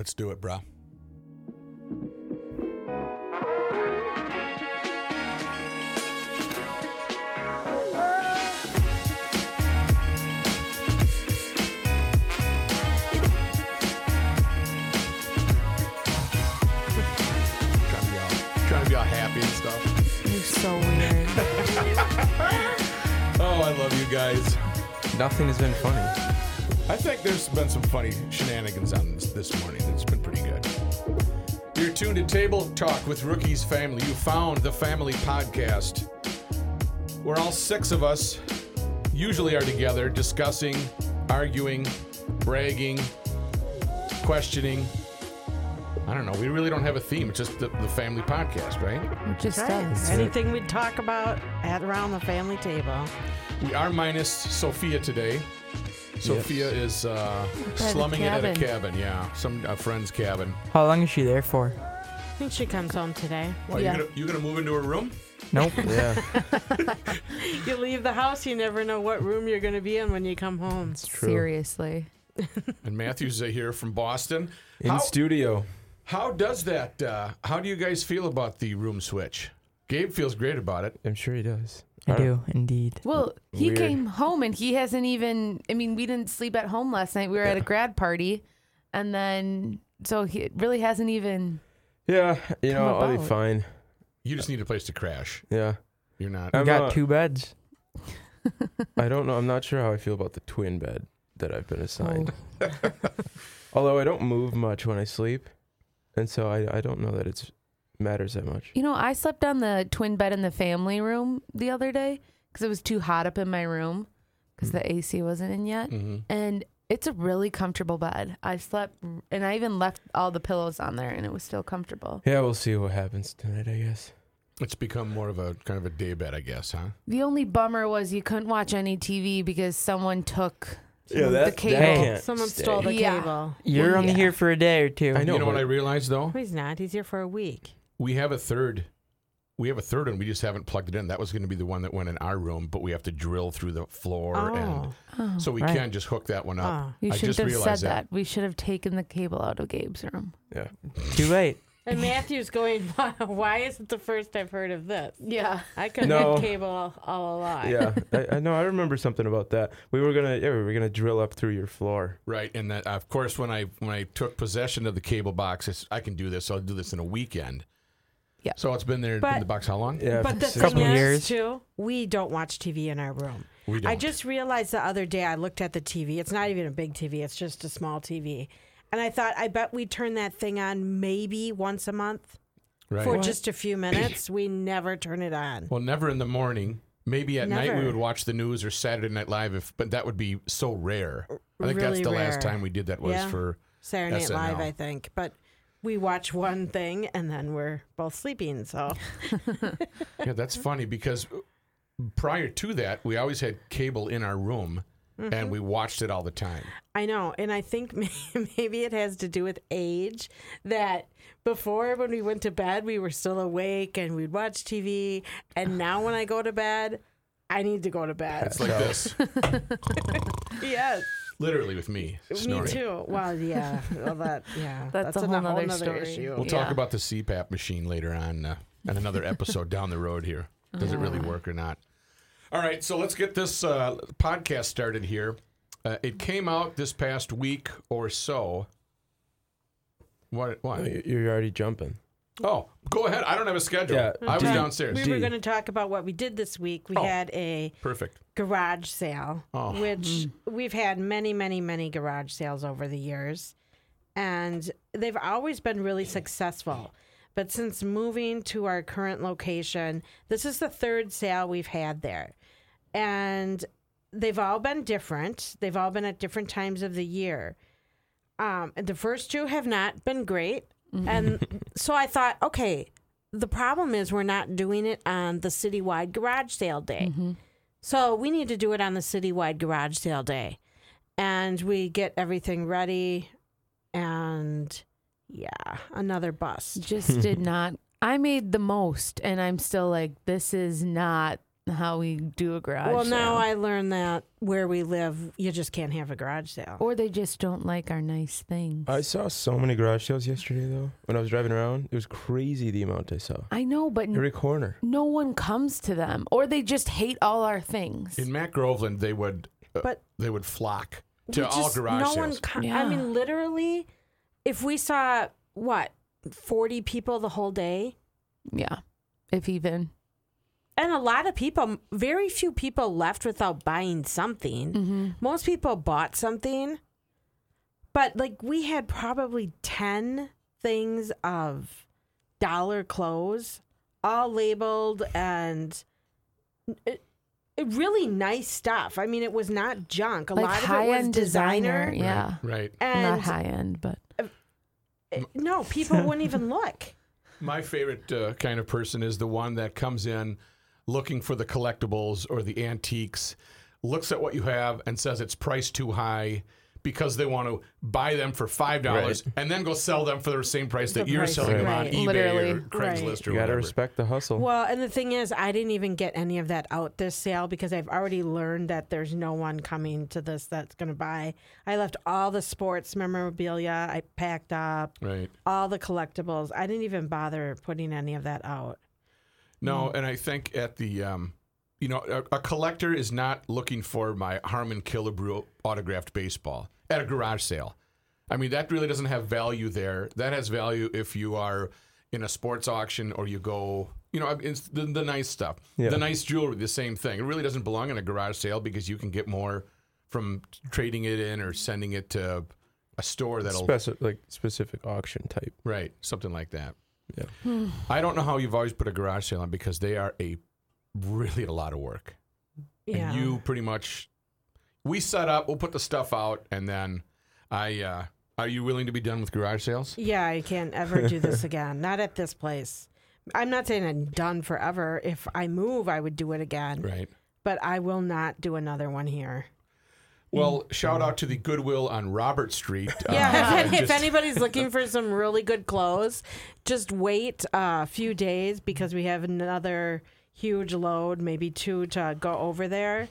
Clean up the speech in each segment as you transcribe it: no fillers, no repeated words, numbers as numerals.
Let's do it, brah. Trying to be all happy and stuff. You're so weird. Oh, I love you guys. Nothing has been funny. I think there's been some funny shenanigans on this morning. It's been pretty good. You're tuned to Table Talk with Rookie's Family. You found the family podcast where all 6 of us usually are together discussing, arguing, bragging, questioning. I don't know. We really don't have a theme. It's just the family podcast, right? It just Right. does. Anything we'd talk about at around the family table. We are minus Sophia today. Sophia is slumming it at a cabin. Yeah, some friend's cabin. How long is she there for? I think she comes home today. Well, Yeah. you gonna move into her room? Nope. Yeah, You leave the house, you never know what room you're going to be in when you come home. it's true. Seriously. And Matthew's here from Boston. In studio. How does that? How do you guys feel about the room switch? Gabe feels great about it. I'm sure he does. I do, indeed. Well, he Weird. came home and he hasn't even, I mean, we didn't sleep at home last night. We were at a grad party. And then, so he really hasn't even. Yeah, you know, Come I'll be about. fine. You just need a place to crash. Yeah. You're not. We I'm got not- 2 beds. I don't know. I'm not sure how I feel about the twin bed that I've been assigned. Oh. Although I don't move much when I sleep. And so I don't know that it matters that much. You know, I slept on the twin bed in the family room the other day because it was too hot up in my room because the AC wasn't in yet. Mhm. And it's a really comfortable bed. I slept, and I even left all the pillows on there, and it was still comfortable. Yeah, we'll see what happens tonight, I guess. It's become more of a kind of a day bed, I guess, huh? The only bummer was you couldn't watch any TV because someone took Yeah, the cable. can't Someone stay. stole the Yeah. cable. You're only Yeah. here for a day or 2. I know. You know what but- I realized though? He's not. He's here for a week. We have a third. We have a third one. We just haven't plugged it in. That was going to be the one that went in our room, but we have to drill through the floor, and Oh, so we right. can't just hook that one up. Oh. you I shouldn't just have said realized that. We should have taken the cable out of Gabe's room. Yeah. Too late. And Matthew's going, why is it the first I've heard of this? Yeah. I could No. have cable all along. Yeah. I know. I remember something about that. We were gonna drill up through your floor. Right, and that of course when I took possession of the cable box, I can do this. So I'll do this in a weekend. Yeah. So it's been there in But- the box how long? Yeah. But the six Couple thing months. years. is, too, we don't watch TV in our room. We don't. I just realized the other day I looked at the TV. It's not even a big TV. It's just a small TV. And I thought, I bet we turn that thing on maybe once a month right. for just a few minutes. We never turn it on. Well, never in the morning. Maybe at night we Never. would watch the news or Saturday Night Live, but that would be so rare. I think that's Really the rare. last time we did that was Yeah. for Saturday Night Live, SNL. I think. But we watch one thing and then we're both sleeping. So Yeah, that's funny because prior to that, we always had cable in our room and we watched it all the time. I know. And I think maybe it has to do with age, that before when we went to bed, we were still awake and we'd watch TV. And now when I go to bed, I need to go to bed. It's like this, Yes. literally with me snoring. Me too. Well, yeah. Well, That's a whole nother story. issue. We'll talk Yeah. about the CPAP machine later on in another episode down the road here. Does it really work or not? All right, so let's get this podcast started here. It came out this past week or so. What? You're already jumping. Oh, go ahead. I don't have a schedule. Yeah. I was Okay. downstairs. We were going to talk about what we did this week. We Oh. had a Perfect. garage sale, Oh. which we've had many, many, many garage sales over the years. And they've always been really successful. But since moving to our current location, this is the third sale we've had there. And they've all been different. They've all been at different times of the year. And the first two have not been great. And so I thought, okay, the problem is we're not doing it on the citywide garage sale day. So we need to do it on the citywide garage sale day. And we get everything ready. And yeah, another bust. Just did not. I made the most, and I'm still like, this is not how we do a garage Well, sale. now I learned that where we live, you just can't have a garage sale. Or they just don't like our nice things. I saw so many garage sales yesterday, though. When I was driving around, it was crazy the amount I saw. I know, but Every corner. no one comes to them. Or they just hate all our things. In Matt Groveland, they would But- flock to We all just- garage no sales. one. Yeah. I mean, literally, if we saw 40 people the whole day, Yeah, if even. and a lot of people, very few people left without buying something. Mm-hmm. Most people bought something, but like we had probably 10 things of dollar clothes, all labeled and really nice stuff. I mean, it was not junk. A Like lot of it was high-end designer. Yeah. Right. Not And high end, but no, people wouldn't even look. My favorite kind of person is the one that comes in looking for the collectibles or the antiques, looks at what you have and says it's priced too high because they want to buy them for $5 Right. and then go sell them for the same price that The you're price, selling them on right. eBay Literally. or Craigslist or You got to whatever. respect the hustle. Well, and the thing is, I didn't even get any of that out this sale because I've already learned that there's no one coming to this that's going to buy. I left all the sports memorabilia. I packed up Right. all the collectibles. I didn't even bother putting any of that out. No, and I think at the, a collector is not looking for my Harmon Killebrew autographed baseball at a garage sale. I mean, that really doesn't have value there. That has value if you are in a sports auction or you go, it's the nice stuff. Yeah. The nice jewelry, the same thing. It really doesn't belong in a garage sale because you can get more from trading it in or sending it to a store that'll... Specific auction type. Right, something like that. Yeah. I don't know how you've always put a garage sale on because they are really a lot of work. Yeah. And you pretty much, we set up, we'll put the stuff out, and then are you willing to be done with garage sales? Yeah, I can't ever do this again. Not at this place. I'm not saying I'm done forever. If I move, I would do it again. Right. But I will not do another one here. Well, shout out to the Goodwill on Robert Street. Yeah, if just- anybody's looking for some really good clothes, just wait a few days because we have another huge load, maybe 2 to go over there.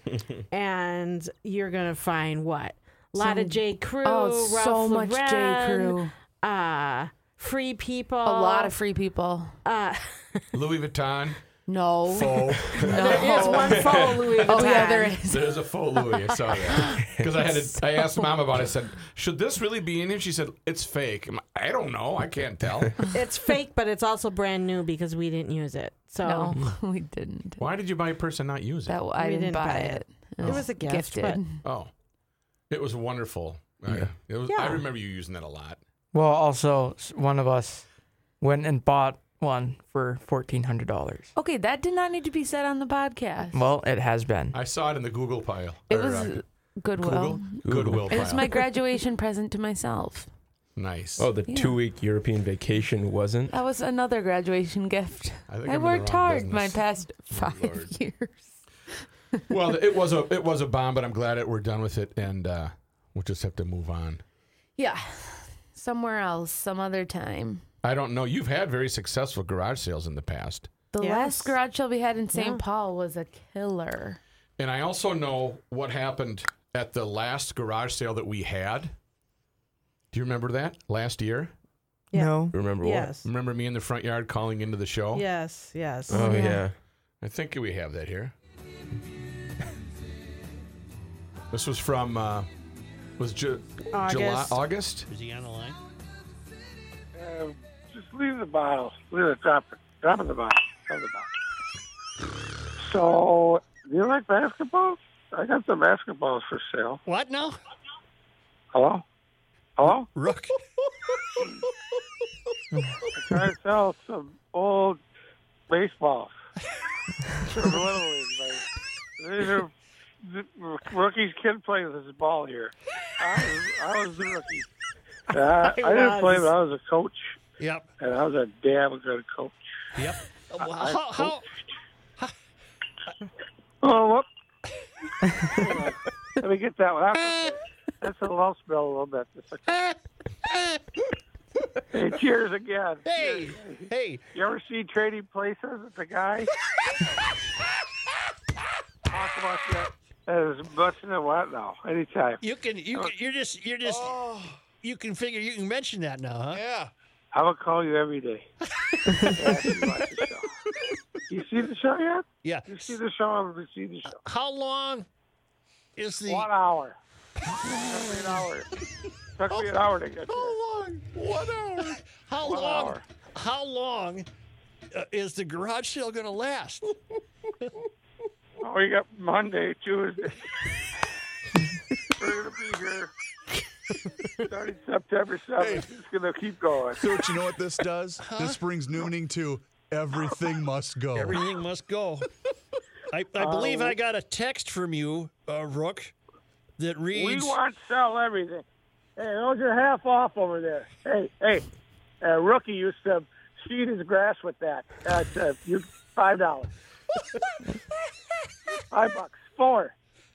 And you're going to find what? A lot of J. Crew, oh, Ralph so much J. Lauren, Crew. Free People. A lot of free people. Louis Vuitton. No. Faux. There is one faux Louis Vuitton. Oh, yeah, there is. There's a faux Louis. I saw that. Because I asked Mom about it. I said, should this really be in here? She said, it's fake. I'm like, I don't know. I can't tell. It's fake, but it's also brand new because we didn't use it. So No, we didn't. Why did you buy a purse and not use it? That I We didn't didn't buy buy it. it was a gift, Gifted. Oh, it was wonderful. Yeah. I Yeah. remember you using that a lot. Well, also, one of us went and bought one for $1,400. Okay, that did not need to be said on the podcast. Well, it has been. I saw it in the Google pile. It Or, was Goodwill. Goodwill It was pile. my graduation present to myself. Nice. Oh, the Yeah. 2-week European vacation wasn't? That was another graduation gift. I think I I'm in the worked wrong hard my business. past Lord. 5 years. Well, it was a bomb, but I'm glad that we're done with it, and we'll just have to move on. Yeah. Somewhere else, some other time. I don't know. You've had very successful garage sales in the past, The Yes. last garage sale we had in St. Yeah. Paul was a killer. and I also know what happened at the last garage sale that we had. Do you remember that last year? Yeah. No. Remember yes. Remember me in the front yard calling into the show? Yes, yes. what? Oh, Yeah. yeah. I think we have that here. This was from July, August. August. Is he on the line? Just leave the bottle. Leave it. Drop it. Drop in the bottle. Drop the bottle. So, do you like basketballs? I got some basketballs for sale. What now? Hello? Hello? Rook. I try to sell some old baseballs. From Little League, like, these are rookies kid playing with this ball here. I was the rookie. I didn't play, but I was a coach, Yep. and I was a damn good coach. Yep. Well, I how, Oh, whoop. Let me get that one. That's a little smell a little bit. Hey, cheers again. hey, hey. You ever see Trading Places with the guy? much as much as I want now. Anytime. You're just you can figure you can mention that now, huh? Yeah. I will call you every day. Yeah, you watch the show. You see the show yet? Yeah. You see the show? Have you seen the show? How long is the 1 hour. Took me an hour. Took me an hour to get there. How long? 1 hour. how 1 long hour. how long is the garage sale going to last? Oh, we got Monday, Tuesday. We're going to be here starting September 7th. It's going to keep going. Coach, you know what this does? This brings nooning to everything must go. Everything must go. I believe I got a text from you, Rook, that We reads. want to sell everything. Hey, those are half off over there. Hey, Rookie used to feed his grass with that. You $5. $5. Four.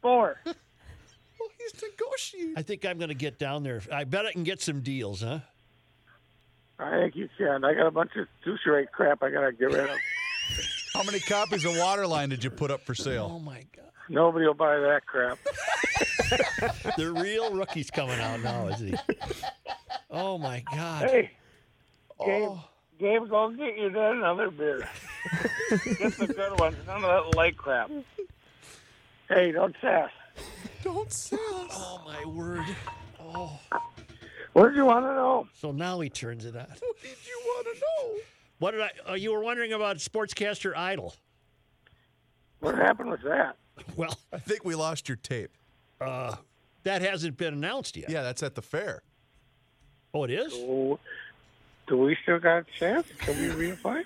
He's negotiating. I think I'm going to get down there. I bet I can get some deals, huh? I think you can. I got a bunch of sushi rate crap I got to get rid of. How many copies of Waterline did you put up for Oh sale? my God. Nobody will buy that crap. The real rookie's coming out now, isn't he? Oh my God. Hey, Gabe, go get you that another beer. Get the good ones. None of that light crap. Hey, don't sass. Don't say us. Oh my word. Oh. What did you want to know? So now he turns it on. What did you want to know? What did I? You were wondering about Sportscaster Idol. What happened with that? Well, I think we lost your tape. that hasn't been announced yet. Yeah, that's at the fair. Oh, it is? Oh, do we still got a chance? Can we reapply?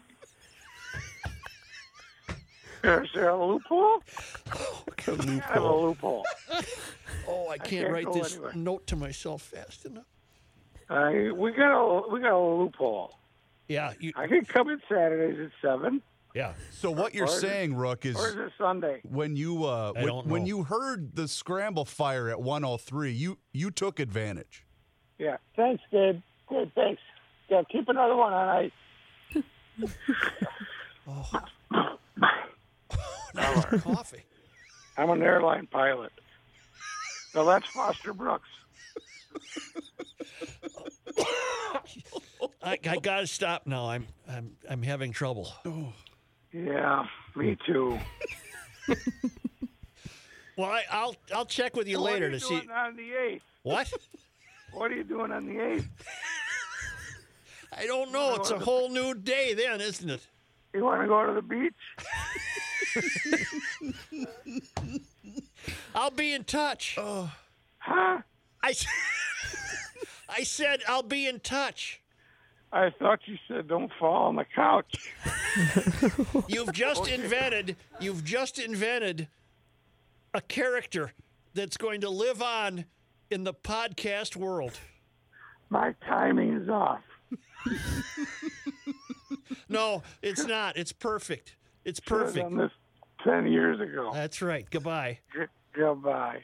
Is there a loophole? I have a loophole. Oh, I can't can't write go this anywhere. note to myself fast enough. We got a loophole. Yeah, I can come in Saturdays at 7, yeah. So what you're Or is it- saying, Rook, is or is it Sunday? when you don't when know. you heard the scramble fire at 103, you took advantage. Yeah. Thanks, Gabe. Good, thanks. Yeah, keep another one on ice. Now it's coffee. I'm an airline pilot. Now that's Foster Brooks. I got to stop now. I'm having trouble. Yeah, me too. Well, I'll check with you later to see. What are you doing on the 8th? What? What are you doing on the 8th? I don't know. It's a whole new day then, isn't it? You want to go to the beach? I'll be in touch. Huh? I said I'll be in touch. I thought you said don't fall on the couch. You've just invented a character that's going to live on in the podcast world. My timing is off. No, it's not. It's perfect. It's Should have perfect. done this 10 years ago. That's right. Goodbye. Goodbye.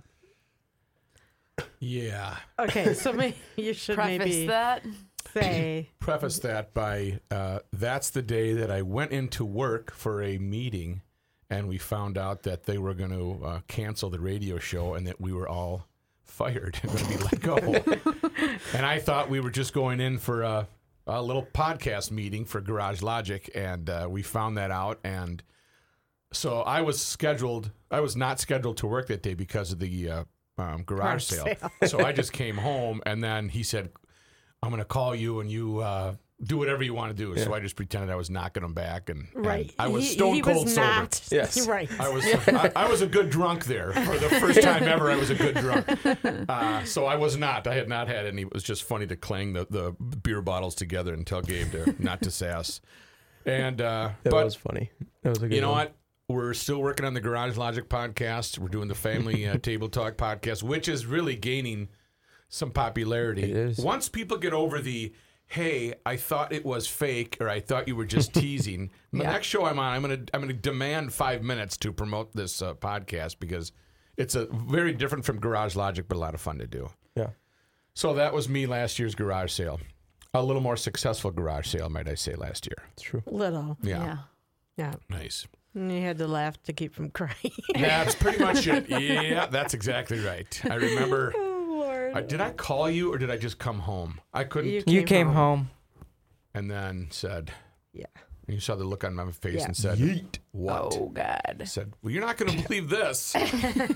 Yeah. Okay, so maybe you should Preface maybe that. say Preface that by that's the day that I went into work for a meeting, and we found out that they were going to cancel the radio show and that we were all fired and going to be let go. And I thought we were just going in for a little podcast meeting for Garage Logic, and we found that out. And so I was not scheduled to work that day because of the garage sale. So I just came home, and then he said, I'm going to call you and you do whatever you want to do. So I just pretended I was knocking him back, and I was stone cold sober. not. Yes. Right. I was a good drunk there. For the first time ever, I was a good drunk. So I was not. I had not had any. It was just funny to clang the beer bottles together and tell Gabe not to sass. And That but was funny. That was a good you know one. what? We're still working on the Garage Logic podcast. We're doing the Family Table Talk podcast, which is really gaining some popularity. It is. Once people get over the, hey, I thought it was fake, or I thought you were just teasing. The next show I'm on, I'm gonna demand 5 minutes to promote this podcast because it's a very different from Garage Logic, but a lot of fun to do. Yeah. So that was me last year's garage sale. A little more successful garage sale, might I say, last year. It's true. Little. Yeah. Yeah. Nice. And you had to laugh to keep from crying. That's pretty much it. Yeah, that's exactly right. I remember. Oh, Lord. Did I call you or did I just come home? I couldn't. You came home. And then said, Yeah. and you saw the look on my face Yeah. and said, Yeet. What? Oh God. I said, well, you're not going to believe this. I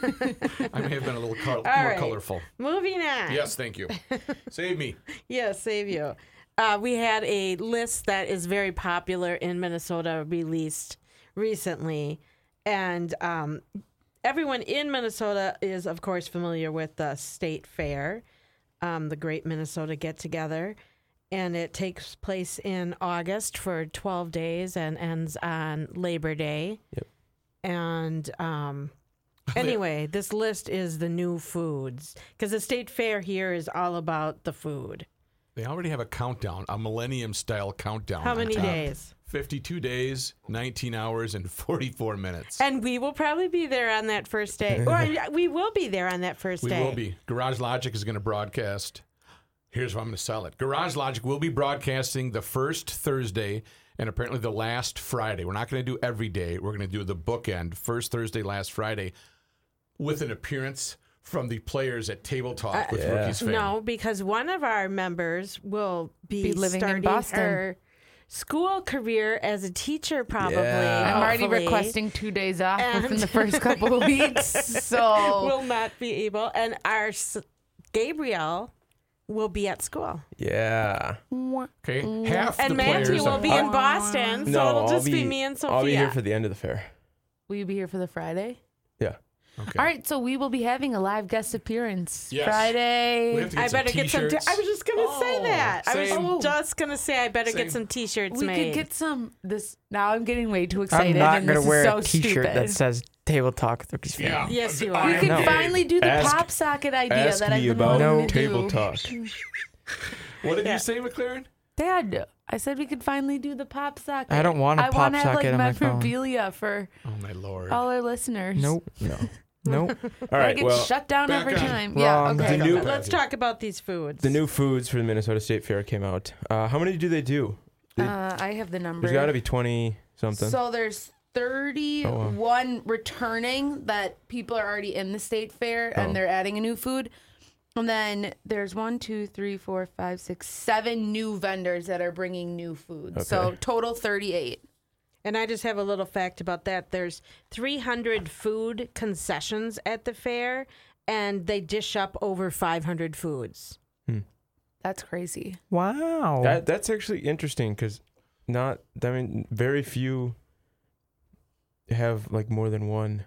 may have been a little more right. colorful. Moving on. Yes, thank you. Save me. Yes, save you. We had a list that is very popular in Minnesota released recently. And everyone in Minnesota is, of course, familiar with the State Fair, the Great Minnesota Get-Together. And it takes place in August for 12 days and ends on Labor Day. Yep. And anyway, this list is the new foods. Because the State Fair here is all about the food. They already have a countdown, a millennium-style countdown. How on many top. days? 52 days, 19 hours, and 44 minutes. And we will probably be there on that first day. Or we will be there on that first We day. will be. Garage Logic is going to broadcast. Here's what I'm going to sell it. Garage Logic will be broadcasting the first Thursday and apparently the last Friday. We're not going to do every day. We're going to do the bookend, first Thursday, last Friday, with an appearance from the players at Table Talk with Rookies Fan. No, because one of our members will be living in starting Boston. her school career as a teacher, probably. Yeah. I'm already hopefully. requesting 2 days off And- within the first couple of weeks. So Will not be able. And our Gabriel will be at school. Yeah. Okay, half And the Manti players will are- be in Boston, so No, it'll I'll just be be me and Sophia. I'll be here for the end of the fair. will you be here for the Friday? Yeah. Okay. All right, so we will be having a live guest appearance Yes. Friday. We have to get I some better get some. t-shirts. I was just gonna say Oh, that. I same. was just gonna say I better Same. get some T-shirts We made. could get some. This now I'm getting way too excited. I'm not and gonna this wear is so a T-shirt stupid. that says "Table Talk with Rookies Fan." Yeah. Yes, you I are. We could No. finally do the Ask- pop socket idea Ask that I've me been about wanting to Table do. Talk. What did Yeah. you say, McLaren? Dad, I said we could finally do the pop socket. I don't want a I pop wanna have socket like on my phone. memorabilia for Oh, my Lord. all our listeners. Nope. No. Nope. All I right. get Well, shut down back every on. time. Wrong. Yeah. Okay. The new- Let's talk about these foods. the new foods for the Minnesota State Fair came out. How many do they do? I have the number. There's got to be 20 something. So there's 31 returning that people are already in the state fair and Oh. they're adding a new food. And then there's 1, 2, 3, 4, 5, 6, 7 new vendors that are bringing new food. So Okay. total 38. And I just have a little fact about that. There's 300 food concessions at the fair, and they dish up over 500 foods. That's crazy. Wow. That's actually interesting because very few have like more than one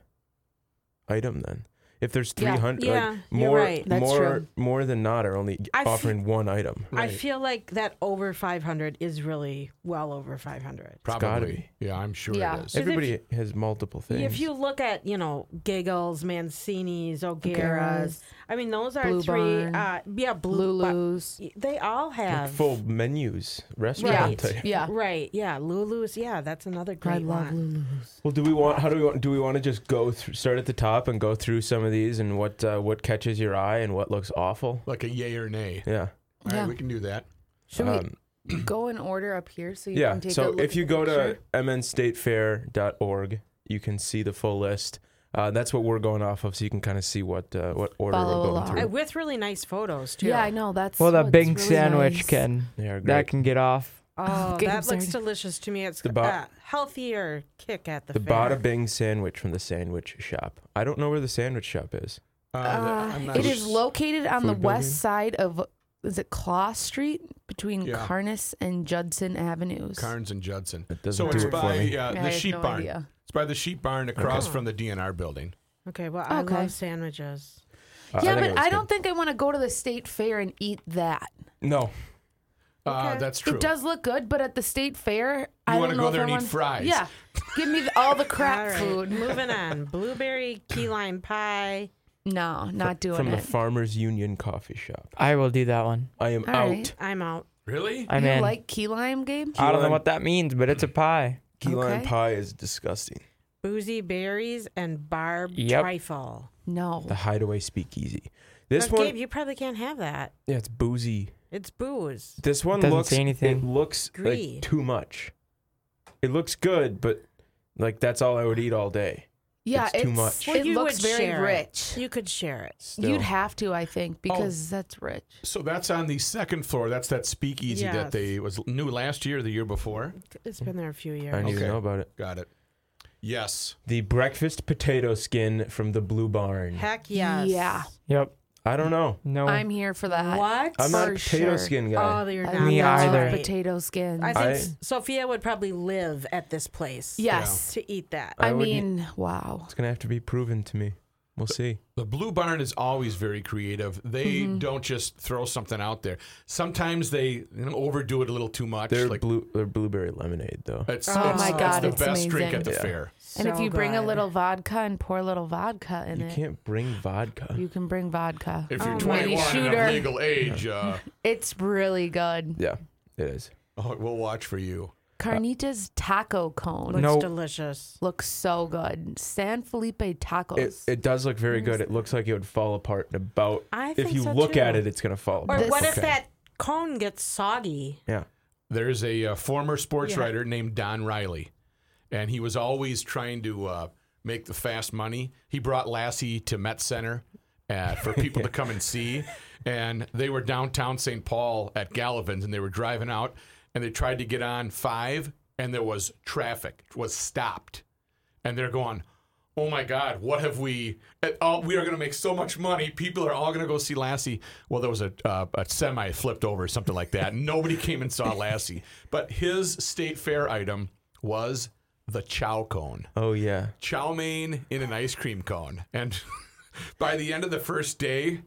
item then. If there's Yeah. 300, Yeah, like you're more, right. That's more, true. more than not are only I offering one item. I feel like that over 500 is really well over 500. gotta Probably. Yeah, I'm sure Yeah. it is. Everybody has multiple things. If you look at, Giggles, Mancini's, O'Gara's, I mean, those are Blue three. Barn. Blue Barn. Lulu's. They all Like have. full menus, Yeah. restaurant type. Yeah. Right, yeah. Lulu's, yeah, that's another great I love one. Lulu's. Well, do we want to just go start at the top and go through some of these and what catches your eye and what looks awful? Like a yay or nay. Yeah. All right, Yeah. we can do that. Should Um, we go in order up here so you yeah. can take a So look if you at the go to picture? mnstatefair.org, you can see the full list. That's what we're going off of, so you can kind of see what order Follow we're going along. through. With really nice photos, too. Yeah, I know. That's well, the what's big really sandwich nice. can They are great. that can get off. Oh, Getting that looks started. delicious to me. It's The a healthier kick at the The fair. Bada Bing sandwich from the sandwich shop. I don't know where the sandwich shop is. I'm not It is located on the Food west building? side of, is it Claw Street? Between Yeah. Carnes and Judson Avenues. Carnes and Judson. It doesn't So do it's it for by me. Yeah, I the have sheep no barn. idea. It's by the sheep barn across Okay. from the DNR building. Okay, well, I Okay. love sandwiches. Yeah, think but it was I good. don't think I want to go to the state fair and eat that. No. Okay. That's true. It does look good, but at the state fair, I You don't wanna know go if there I and eat want- fries. Yeah, give me all the All crap right, food. moving on. Blueberry key lime pie. No, not doing From it. the Farmers Union coffee shop. I will do that one. I am All out. right. I'm out. Really? I'm you in. like key lime, Gabe? I don't know lime- what that means, but it's a pie. Key lime Okay. pie is disgusting. Boozy berries and barb Yep. trifle. No. The Hideaway Speakeasy. This Now, one, Gabe, you probably can't have that. yeah, it's boozy. It's booze. This one Doesn't looks say anything. It looks Greed. like too much. It looks good, but Like that's all I would eat all day. Yeah, It's too much. Well, It you looks would very share it. rich. You could share it. Still. You'd have to, I think, because that's rich. So that's on the second floor. That's that speakeasy that Yes. they was new last year or the year before. It's been there a few years. I didn't even Okay. know about it. Got it. Yes. The breakfast potato skin from the Blue Barn. Heck yes. Yeah. Yep. I don't know. No. I'm here for that. What? I'm not a For potato sure. skin guy. Oh, you're I not. Me love either. potato skins. I think I- Sophia would probably live at this place. yes. To eat that. I I would mean, wow. It's gonna have to be proven to me. We'll see. The Blue Barn is always very creative. They Mm-hmm. don't just throw something out there. Sometimes they overdo it a little too much. They're like they're blueberry lemonade though. it's, Oh it's, my it's God, the it's best drink amazing. at the Yeah. fair. And if So you bring a good. little vodka and pour a little vodka in You it, can't bring vodka. you can bring vodka. If you're Oh, 21 and shooter. of legal age, It's really good. Yeah, it is. we'll watch for you. Carnitas taco cone Looks No. delicious. looks so good. San Felipe tacos. It does look very good. It looks like it would fall apart in about. I If think you so, look too. at it, it's gonna fall Or apart. what if Okay. that cone gets soggy? Yeah. There's a former sports Yeah. writer named Don Riley, and he was always trying to make the fast money. He brought Lassie to Met Center for people to come and see, and they were downtown St. Paul at Gallivan's, and they were driving out, and they tried to get on 5, and there was traffic, was stopped, and they're going, oh my God, what have we? We are going to make so much money. People are all going to go see Lassie. Well, there was a semi flipped over or something like that. Nobody came and saw Lassie. But his state fair item was the chow cone. Oh yeah. Chow mein in an ice cream cone. And by the end of the first day,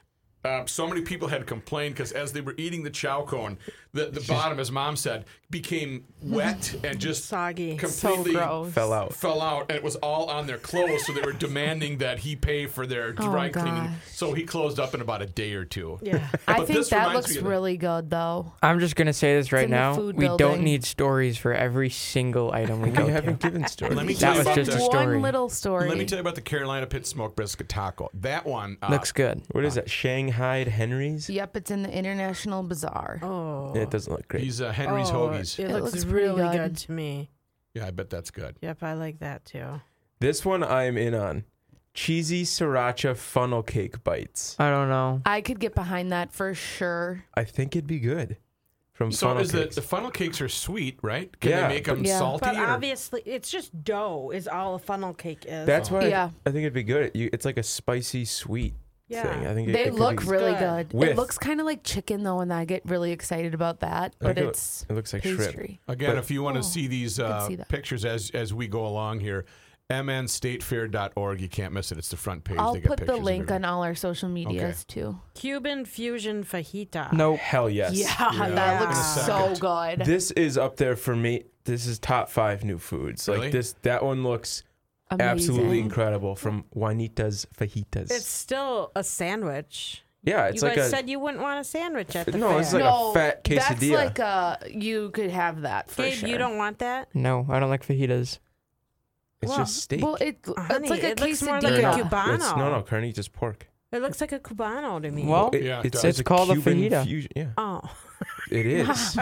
so many people had complained because as they were eating the chow cone, the bottom, as Mom said, became wet and just Soggy. completely so gross. Fell out. fell out, and it was all on their clothes, so they were demanding that he pay for their dry cleaning. gosh. So he closed up in about a day or two. Yeah. I But think this that reminds looks me of the- really good though. I'm just gonna say this right in the now. food We don't building. need stories for every single item we go We to. haven't given stories. Let me That tell you was about just the, a story. One little story. Let me tell you about the Carolina Pit Smoked Brisket Taco. That one Looks good. What is that? Shanghai Henry's? Yep, it's in the International Bazaar. Oh. Yeah, it doesn't look great. He's Henry's Oh, Hoagies. It It looks looks pretty really good. good to me. Yeah, I bet that's good. Yep, I like that too. This one I'm in on. Cheesy sriracha funnel cake bites. I don't know. I could get behind that for sure. I think it'd be good. From So funnel is cakes. the funnel cakes are sweet, right? Can Yeah, they make them Yeah. salty? But or- obviously, it's just dough is all a funnel cake is. That's why Yeah. I think it'd be good. It's like a spicy sweet Yeah. thing. I think They it could look be, really good. good. With- It looks kind of like chicken though, and I get really excited about that. I think But it it's it looks like shrimp. pastry. Again, But- if you want to Oh, see these I could see that. pictures as we go along here, mnstatefair.org. You can't miss it. It's the front page. I'll They got put the pictures of link everything. on all our social medias too. Cuban fusion fajita. Nope. Hell yes. Yeah, Yeah. that In looks a so second. good. This is up there for me. This is top 5 new foods. Really? Like that one looks Amazing. absolutely incredible from Juanita's Fajitas. It's still a sandwich. yeah, it's you like guys a said you wouldn't want a sandwich at the No, fair. it's like no, a fat That's quesadilla. like you could have that for Gabe, sure. you don't want that? No, I don't like fajitas. it's well, just steak. Well, Honey, it's like a it looks more quesadilla. like a It's, cubano. no, carnitas pork. It looks like a cubano to me. Well, Yeah, it does. it's called a Cuban fajita. fusion. Yeah, Oh. it is.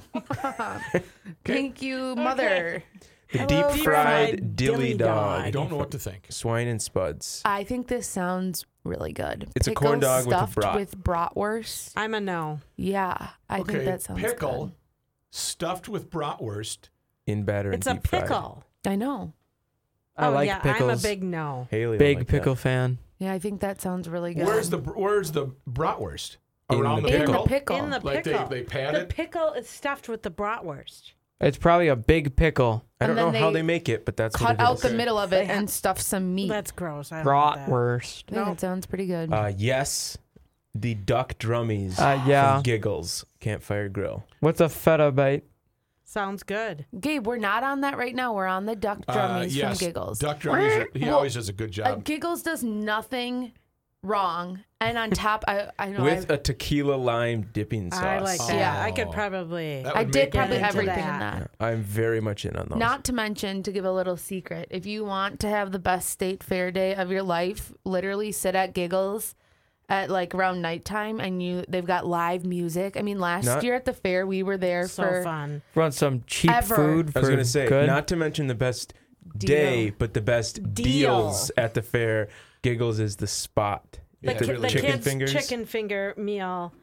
Thank you, mother. The Hello, deep deep fried fried dilly dilly dog. I don't know what to think. Swine and spuds. I think this sounds really good. It's a corn Pickles dog with a stuffed brat. with bratwurst. I'm a no. Yeah, I Okay, think that sounds pickle good. stuffed with bratwurst. In batter and It's a deep fried. pickle. I know. I Oh, like yeah, pickles. I'm a big no. Haley Big like pickle fan. Yeah, I think that sounds really good. Where's the bratwurst? In Around the the in pickle? the pickle? In the Like pickle. they pat The it? pickle is stuffed with the bratwurst. It's probably a big pickle. I don't And know then how they they make it, but that's Cut what it out is. the middle of it They and stuff some meat. That's gross. I don't want that. Bratwurst. I think that sounds pretty good. Yes, the duck drummies Yeah. from Giggles Campfire Grill. What's a feta bite? Sounds good. Gabe, we're not on that right now. We're on the duck drummies yes. from Giggles. Duck drummies. He Well, always does a good job. Giggles does nothing wrong, and on top, I know With a tequila lime dipping sauce. I like that. Yeah. I could probably. That I would did make probably into everything in that. that. I'm very much in on those. Not to mention, to give a little secret, if you want to have the best state fair day of your life, literally sit at Giggles at like around nighttime, and they've got live music. I mean, last Not- year at the fair, we were there So for fun. Want some cheap Ever. food I for was going to say, good? not to mention the best day, but the best Deal. deals at the fair. Giggles is the spot. The, Yeah, ki- it really the is. chicken kids' fingers. chicken finger meal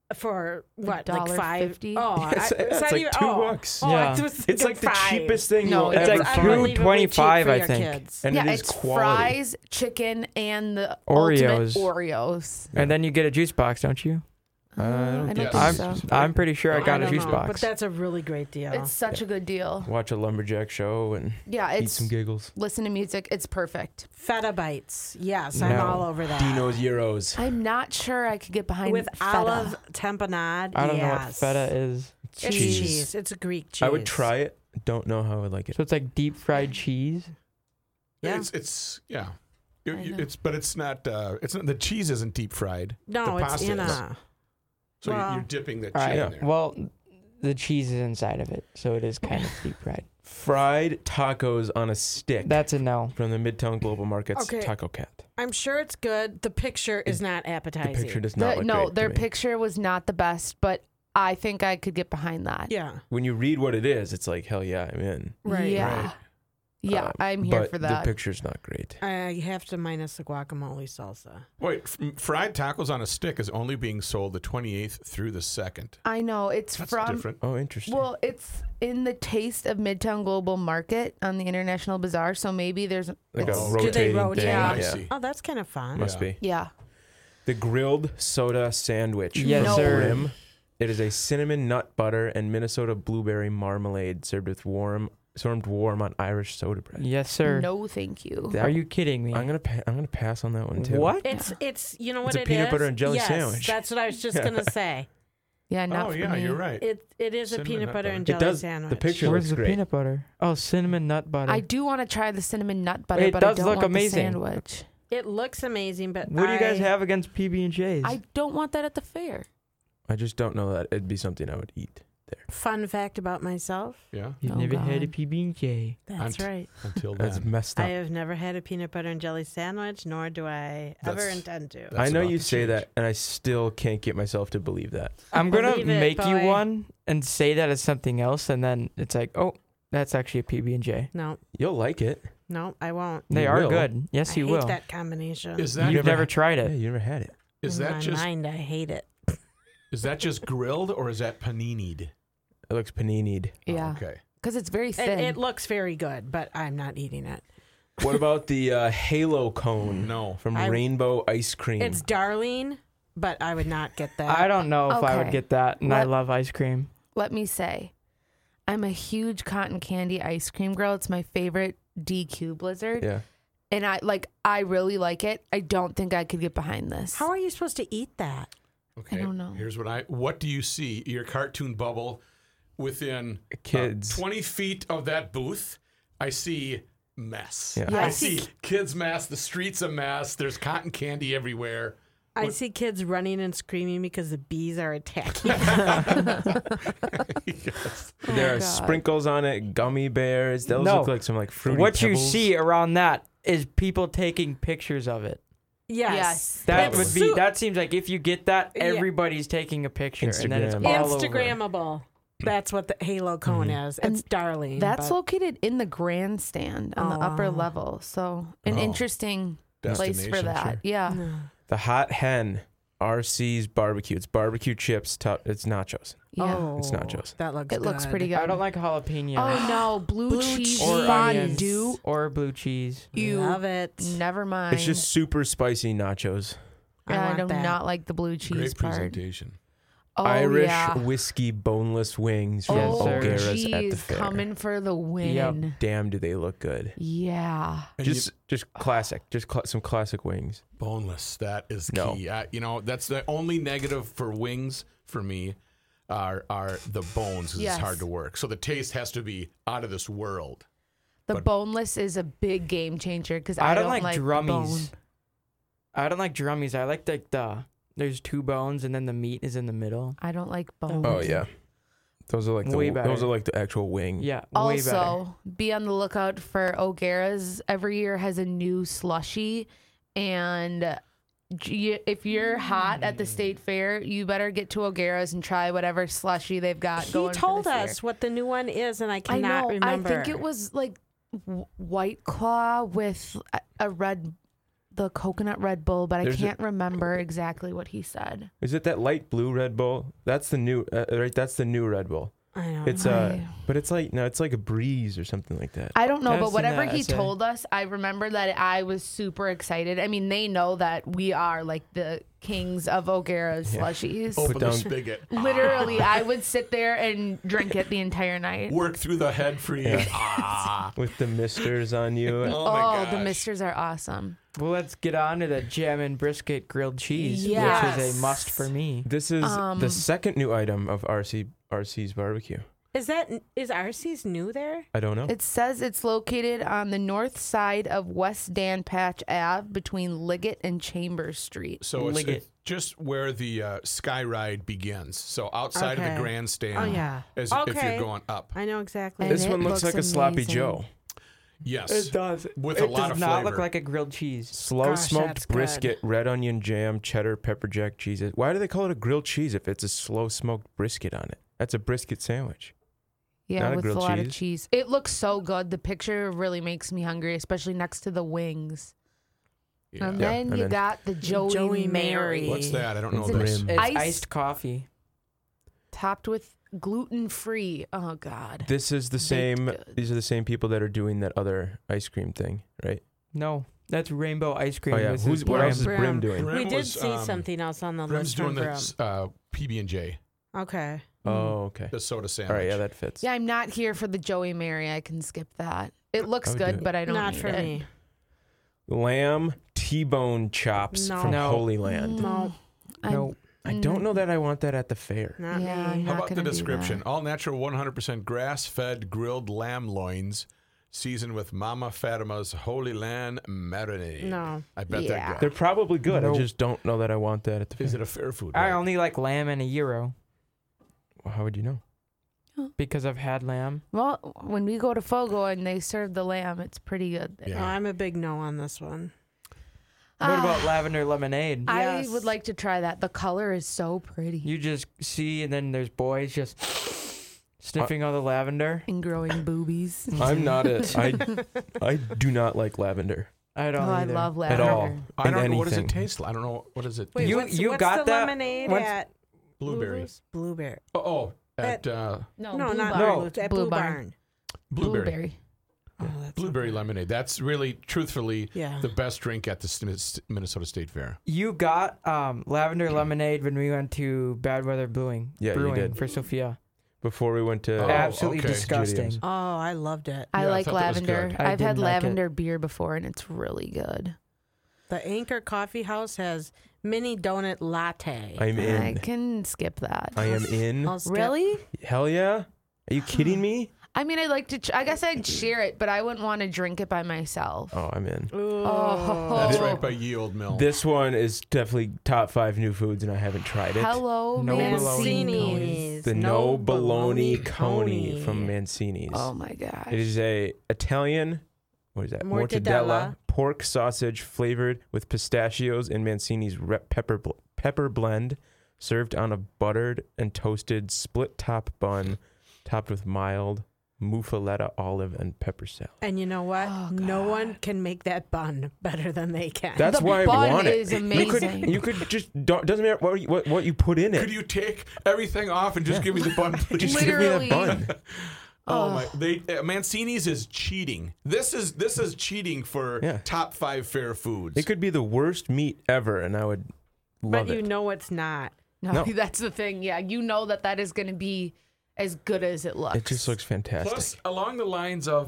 for what, like $1.50? $5? Oh, It's not like even- $2. Oh, Yeah. I was It's thinking like the $5. cheapest thing No, you'll it's ever like find. unbelievably cheap $2.25, for I your think. kids. And yeah, it is it's quality. fries, chicken, and the Oreos. ultimate Oreos. And then you get a juice box, don't you? I don't I don't think think so. I'm pretty sure I got a don't juice know, box. but that's a really great deal. It's such a good deal. Watch a lumberjack show and Yeah, eat it's some giggles. listen to music. It's perfect. Feta bites. Yes, I'm No. all over that. Dino's Euros. I'm not sure I could get behind With feta. olive tamponade. I don't know what yes. feta is. It's Cheese. cheese. It's a Greek cheese. I would try it. Don't know how I would like it. So it's like deep fried cheese. Yeah. It's yeah. I know. But it's not. It's not. The cheese isn't deep fried. No, the it's pasta in is. a. So Well- you're dipping the All cheese right. in there. Well, the cheese is inside of it, so it is kind of deep fried. Fried tacos on a stick. That's a no. from the Midtown Global Markets Okay. Taco Cat. I'm sure it's good. The picture is not The appetizing. picture does not look no, great their to me. picture was not the best, but I think I could get behind that. Yeah. When you read what it is, it's like, hell yeah, I'm in. Right. Yeah. Right. Yeah, I'm here but for that. the picture's not great. I have to minus the guacamole salsa. Wait, fried tacos on a stick is only being sold the 28th through the 2nd. I know it's That's from different. Oh, interesting. well, it's in the taste of Midtown Global Market on the International Bazaar, so maybe there's like a it's- Do they rotating rotate? thing. Yeah. I Yeah. see. Oh, that's kind of fun. Must Yeah. be. yeah. The grilled soda sandwich. Yes, from sir. Brim. It is a cinnamon nut butter and Minnesota blueberry marmalade served warm on Irish soda bread. Yes, sir. No, thank you. That- Are you kidding me? I'm gonna pass on that one too. What? It's you know what It's a it peanut is? butter and jelly yes, sandwich. That's what I was just gonna say. Yeah, not Oh for yeah, me. you're right. It is a Cinnamon peanut nut butter butter. and It jelly does- sandwich. the picture Where's looks the great. peanut butter? Oh, cinnamon nut butter. I do want to try the cinnamon nut butter, It but I does don't look want amazing. the sandwich. It looks amazing, but What do you guys I- have against PB&J's? I don't want that at the fair. I just don't know that it'd be something I would eat. Fun fact about myself. Yeah, You've Oh, never had a God. PB&J. That's I'm- right. until That's then. messed I up. have never had a peanut butter and jelly sandwich, nor do I ever That's- intend to. That's I know about you to say change. that, and I still can't get myself to believe that. I'm going to Believe it, make you boy. one and say that it's something else, and then it's like, oh, that's actually a PB&J. No, You'll like it. no, I won't. They You are will. good. Yes, I you hate will. that combination. Is that You've never had- tried Yeah, it. you never had it. is In that my just mind, I hate it. grilled or is that panini'd? It looks panini'd. Yeah, Okay. because it's very It, thin. it looks very good, but I'm not eating it. What about the Halo cone No. from I- Rainbow Ice Cream? It's darling, but I would not get that. I don't know if I would Okay. get that, and I Let- love ice cream. Let me say, I'm a huge cotton candy ice cream girl. It's my favorite DQ Blizzard, yeah. and I really like it. I don't think I could get behind this. How are you supposed to eat that? Okay. don't know. Here's what do you see? Your cartoon bubble within Kids. 20 feet of that booth. I see mess. Yeah. Yeah, I I see see- kids mess. The streets a mess. There's cotton candy everywhere. I What- see kids running and screaming because the bees are attacking. Yes. There are God. sprinkles on it, gummy bears. Those No. look like some like fruity What you pebbles. see around that is people taking pictures of it. Yes. That It's would be. su- That seems like if you get that, Yeah. everybody's taking a picture, and then it's Instagram. all over. Instagrammable. That's what the Halo cone is. And It's darling. That's but located in the grandstand on the upper Oh. level, so an Oh. interesting place for Destination, that. sure. Yeah. No. The Hot Hen, RC's barbecue. It's barbecue chips. It's nachos. Yeah. Oh, It's nachos. That looks It looks good. pretty good. I don't like jalapeno Oh no, blue, Blue cheese or onions fondue. or blue cheese. You Love it. never mind. It's just super spicy nachos. yeah, I want do that. not like the blue cheese Great part. presentation. Oh Irish yeah. whiskey boneless wings from Yes, Oh sir. O'Gara's at the geez, fair. coming for the win. Damn, do they look good? Yeah. And Just classic. Just some classic wings. boneless. That is No. key. That's the only negative for wings for me are the bones. 'Cause Yes. It's hard to work. So the taste has to be out of this world. The But- boneless is a big game changer because I I don't like like the drummies. bone. I don't like drummies. I like the there's two bones and then the meat is in the middle. I don't like bones. Oh yeah, those are like Way better. those are like the actual wing. Yeah, way better. Also, be on the lookout for O'Gara's. Every year has a new slushy, and if you're hot at the state fair, you better get to O'Gara's and try whatever slushy they've got He going. told for this us year. what the new one is, and I I cannot know. remember. I think it was like White Claw with the coconut Red Bull, but There's I can't remember exactly what he said. Is it that light blue Red Bull? That's the new right. That's the new Red Bull. I know. It's but it's like no, it's like a breeze or something like that. I don't know, I've but seen whatever that he essay. told us, I remember that I was super excited. I mean, they know that we are like the kings of O'Gara's slushies. Open the down- spigot. Literally, I would sit there and drink it the entire night. Work through the head for you. With the misters on you. Oh, my the gosh. misters are awesome. Well, let's get on to the jam and brisket grilled cheese, which Yes. is a must for me. This is the second new item of RC's barbecue. Is RC's new there? I don't know. It says it's located on the north side of West Dan Patch Ave between Liggett and Chambers Street. So it's Liggett. just where the sky ride begins. So outside of Okay. the grandstand. Oh, yeah. As if Okay. you're going up. I know exactly. And This it one looks like a sloppy amazing. Joe. Yes. It does. With it a lot does of not flavor. look like a grilled cheese. Slow Gosh, that's smoked good. brisket, red onion jam, cheddar, pepper jack cheese. Why do they call it a grilled cheese if it's a slow smoked brisket on it? That's a brisket sandwich. Yeah, Not a with a grilled lot of cheese. cheese. It looks so good. The picture really makes me hungry, especially next to the wings. Yeah. And Yeah, then and you then- got the Joey Mary. What's that? I don't know It's this. an It's Ice- iced coffee. Topped with gluten-free. Oh, God. This is the same. goods. These are the same people that are doing that other ice cream thing, right? No, that's rainbow ice cream. Oh yeah. This is What else is Brim. Brim doing? Brim we did was, see something else on the Brim's list doing from the Brim. PB&J, Okay. Oh, okay. the soda sandwich. All right. Yeah, that fits. Yeah, I'm not here for the Joey Mary. I can skip that. It looks I would do good, it. but I don't Not need for it. me. Lamb T-bone chops No. from No. Holy Land. No, No, I don't know that I want that at the fair. not Yeah, me. I'm How not about the gonna do description? that. All natural, 100% grass-fed grilled lamb loins, seasoned with Mama Fatima's Holy Land marinade. No. I bet Yeah. they're They're good. probably good. Nope. I just don't know that I want that at the fair. Is it a fair food? I right? only like lamb and a gyro Well, how would you know? because I've had lamb. Well, when we go to Fogo and they serve the lamb, it's pretty good there. Yeah. No, I'm a big no on this one. What about Ah, lavender lemonade? I Yes. would like to try that. The color is so pretty. You just see, and then there's boys just sniffing all the lavender. And growing boobies. I'm not I do not like lavender I don't Oh, I either. love at lavender. all. I don't in know. What does it anything. taste like? I don't know. What is it? Wait, You- what's, you what's got the that lemonade once- at Blueberry. Lulu's? Blueberry. Oh, at No, No, Blue not Barn. Lulu's. At Blue Blue Barn. Barn. blueberry. Oh, that's Blueberry okay. lemonade. That's really, truthfully, Yeah. the best drink at the Minnesota State Fair. You got lavender lemonade when we went to Bad Weather Brewing. Yeah, you Brewing did. for Sophia. Before we went to Oh, Absolutely okay. disgusting. Gideon's. Oh, I loved it. I Yeah, I like thought that was lavender. good. I I've had didn't like it. lavender beer before, and it's really good. The Anchor Coffee House has mini donut latte. I'm I in. can skip that. I am in. I'll skip- Really? Hell yeah. Are you kidding me? I mean, I'd like to. I guess I'd share it, but I wouldn't want to drink it by myself. Oh, I'm in. Ooh. Oh. That's Oh. right by Ye Old Mill. This one is definitely top 5 new foods, and I haven't tried it. Hello, No Mancini's. The No Bologna Coney from Mancini's. Oh my gosh. It is a Italian, what is that? Mortadella. pork sausage flavored with pistachios and Mancini's pepper blend, served on a buttered and toasted split top bun, topped with mild muffaletta olive and pepper salad. And you know what? Oh, No God. one can make that bun better than they can. That's The why I bun want it. is amazing. You could just doesn't matter what you put in it. Could you take everything off and just give me the bun, please? just give me that Literally. bun. Oh my! Mancini's is cheating. This is cheating for Yeah. top 5 fair foods. It could be the worst meat ever, and I would love but you it. know it's not. No, No. that's the thing. Yeah, you know that is going to be as good as it looks. It just looks fantastic. Plus, along the lines of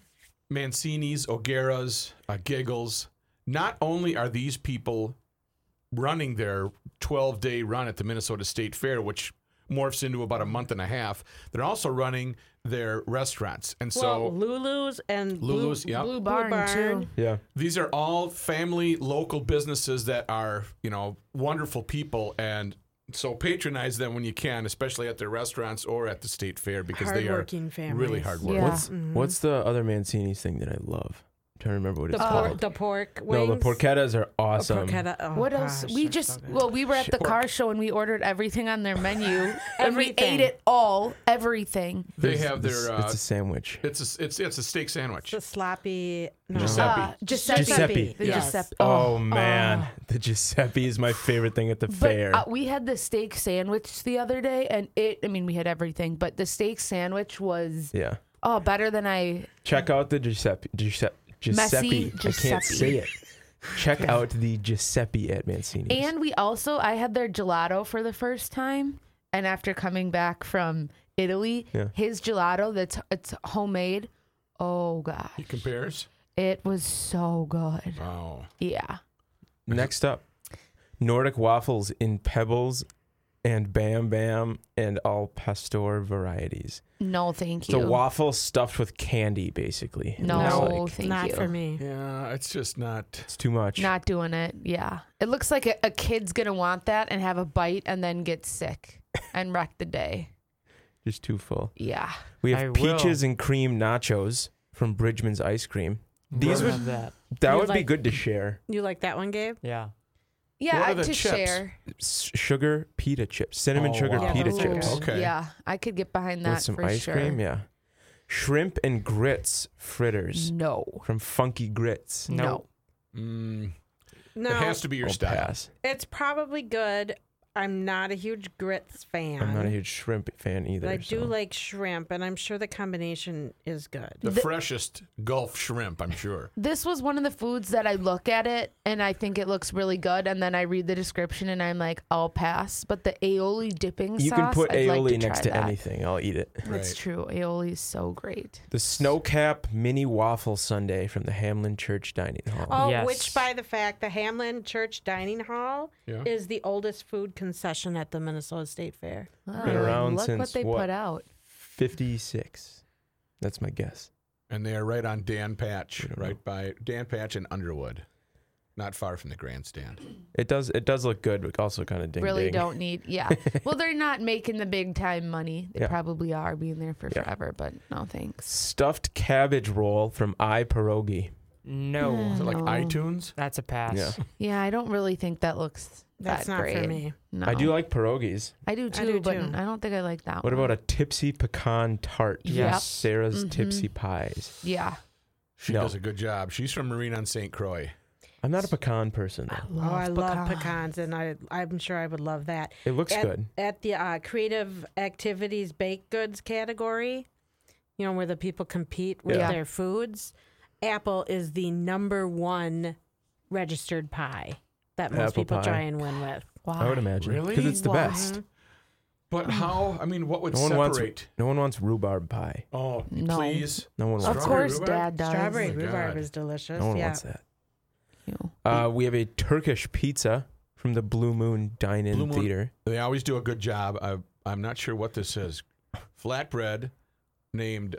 Mancini's, O'Gara's, Giggles, not only are these people running their 12-day run at the Minnesota State Fair, which morphs into about a month and a half, they're also running their restaurants. And so Well, Lulu's and Lulu's, Blue, yeah. Blue Barn, too. Yeah. these are all family local businesses that are, wonderful people, and so patronize them when you can, especially at their restaurants or at the state fair, because they are Hardworking families. really hard work. Yeah. What's the other Mancini's thing that I love? trying to remember what it's The called. pork No, wings. the porchettas are awesome. Porchetta. Oh, What else? gosh, We they're just so good. well, we were at the car show and we ordered everything on their menu and we Everything. ate it all, everything. They have their. It's a sandwich. It's a steak sandwich. The sloppy. No. Giuseppe. Giuseppe. The Yes. Giuseppe. Oh man, the Giuseppe is my favorite thing at the But fair. we had the steak sandwich the other day, and we had everything, but the steak sandwich was Yeah. better than I. Check out the Giuseppe. Messy I can't Giuseppe. say it. Check out the Giuseppe at Mancini's. And I had their gelato for the first time, and after coming back from Italy, Yeah. his gelato it's homemade. Oh god, He compares. it was so good. Wow. Yeah. Next up, Nordic waffles in Pebbles and Bam Bam and all Pastor varieties. No, thank It's a you. waffle stuffed with candy, basically. It No, looks like. thank Not you. for me. Yeah, it's just not. It's too much. Not doing it. Yeah. It looks like a kid's gonna want that and have a bite and then get sick and wreck the day. Just too full. Yeah. We I have will. peaches and cream nachos from Bridgman's Ice Cream. These Love would that. that You would be like- good to share. You like that one, Gabe? Yeah. Yeah, What are the to chips? share. Sugar pita chips, cinnamon Oh, sugar wow. pita those are chips good. Okay. Yeah, I could get behind that with some for ice sure. cream. Yeah, shrimp and grits fritters No. from Funky Grits. No. Mm, No, It has to be your I'll style. pass. it's probably good. I'm not a huge grits fan. I'm not a huge shrimp fan either. But I do so. like shrimp, and I'm sure the combination is good. The freshest Gulf shrimp, I'm sure. This was one of the foods that I look at it and I think it looks really good, and then I read the description and I'm like, I'll pass. But the aioli dipping You sauce, can put I'd like aioli to next try to that. anything. I'll eat it. That's Right. true. Aioli is so great. The Snowcap Mini Waffle Sundae from the Hamlin Church Dining Hall. Oh, Yes. which by the fact, the Hamlin Church Dining Hall Yeah. is the oldest food concession at the Minnesota State Fair. Been around look since what they what? put out. 56. That's my guess. And they are right on Dan Patch, We don't right by Dan Patch and Underwood. Not far from the grandstand. It does look good, but also kind of ding Really ding. don't need, yeah. Well, they're not making the big time money. They Yeah. probably are being there for Yeah. forever, but no thanks. Stuffed cabbage roll from I Pierogi. No. Is it like No. iTunes? That's a pass. Yeah. Yeah, I don't really think that looks That's that not great. for me. No. I do like pierogies. I do too, do but too. I don't think I like that What one. about a tipsy pecan tart from Yep. Sarah's Mhm. Tipsy Pies? Yeah. She No. does a good job. She's from Marine on St. Croix. I'm not a pecan person, though. Oh, I love pecans, and I'm sure I would love that. It looks at, good. At the creative activities baked goods category, where the people compete with Yeah. their foods, Apple is the #1 registered pie that most Apple people pie. try and win with. Wow. I would imagine. Really? Because it's the Wow. best. But how? I mean, what would No one wants- separate? No one wants rhubarb pie. Oh, No. please. No one Of wants Strawberry course, rhubarb? Dad does. Strawberry Oh my rhubarb God. is delicious. No one yeah. wants that. You. We have a Turkish pizza from the Blue Moon Dine-In Blue Moon. Theater. They always do a good job. I'm not sure what this is. Flatbread named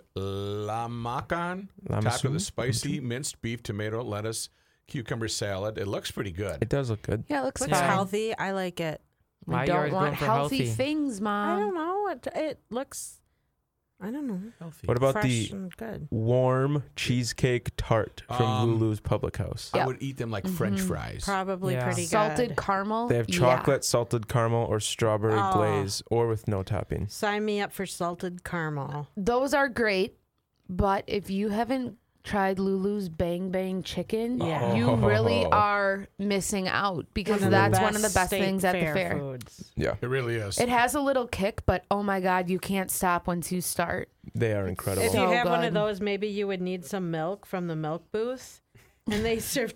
Lamakan. Topped with a Lamasu? spicy minced beef, tomato, lettuce, cucumber salad. It looks pretty good. It does look good. Yeah, it looks Looks fine. healthy. I like it. We Why you don't always want going for healthy healthy? things, I Mom. don't know. It looks, I don't know, What about fresh the and good. warm cheesecake tart from Um, Lulu's Public House? I Yep. would eat them like French Mhm. fries. Probably Yeah. pretty Salted good. caramel. They have Yeah. chocolate, salted caramel, or strawberry Oh. glaze, or with no topping. Sign me up for salted caramel. Those are great, but if you haven't tried Lulu's Bang Bang Chicken, Yeah. you really Oh. are missing out because One of that's one of the best state things at the fair. foods. Yeah, It really is. It has a little kick, but oh my God, you can't stop once you start. they are incredible. If So you have one good. of those, maybe you would need some milk from the milk booth. And they serve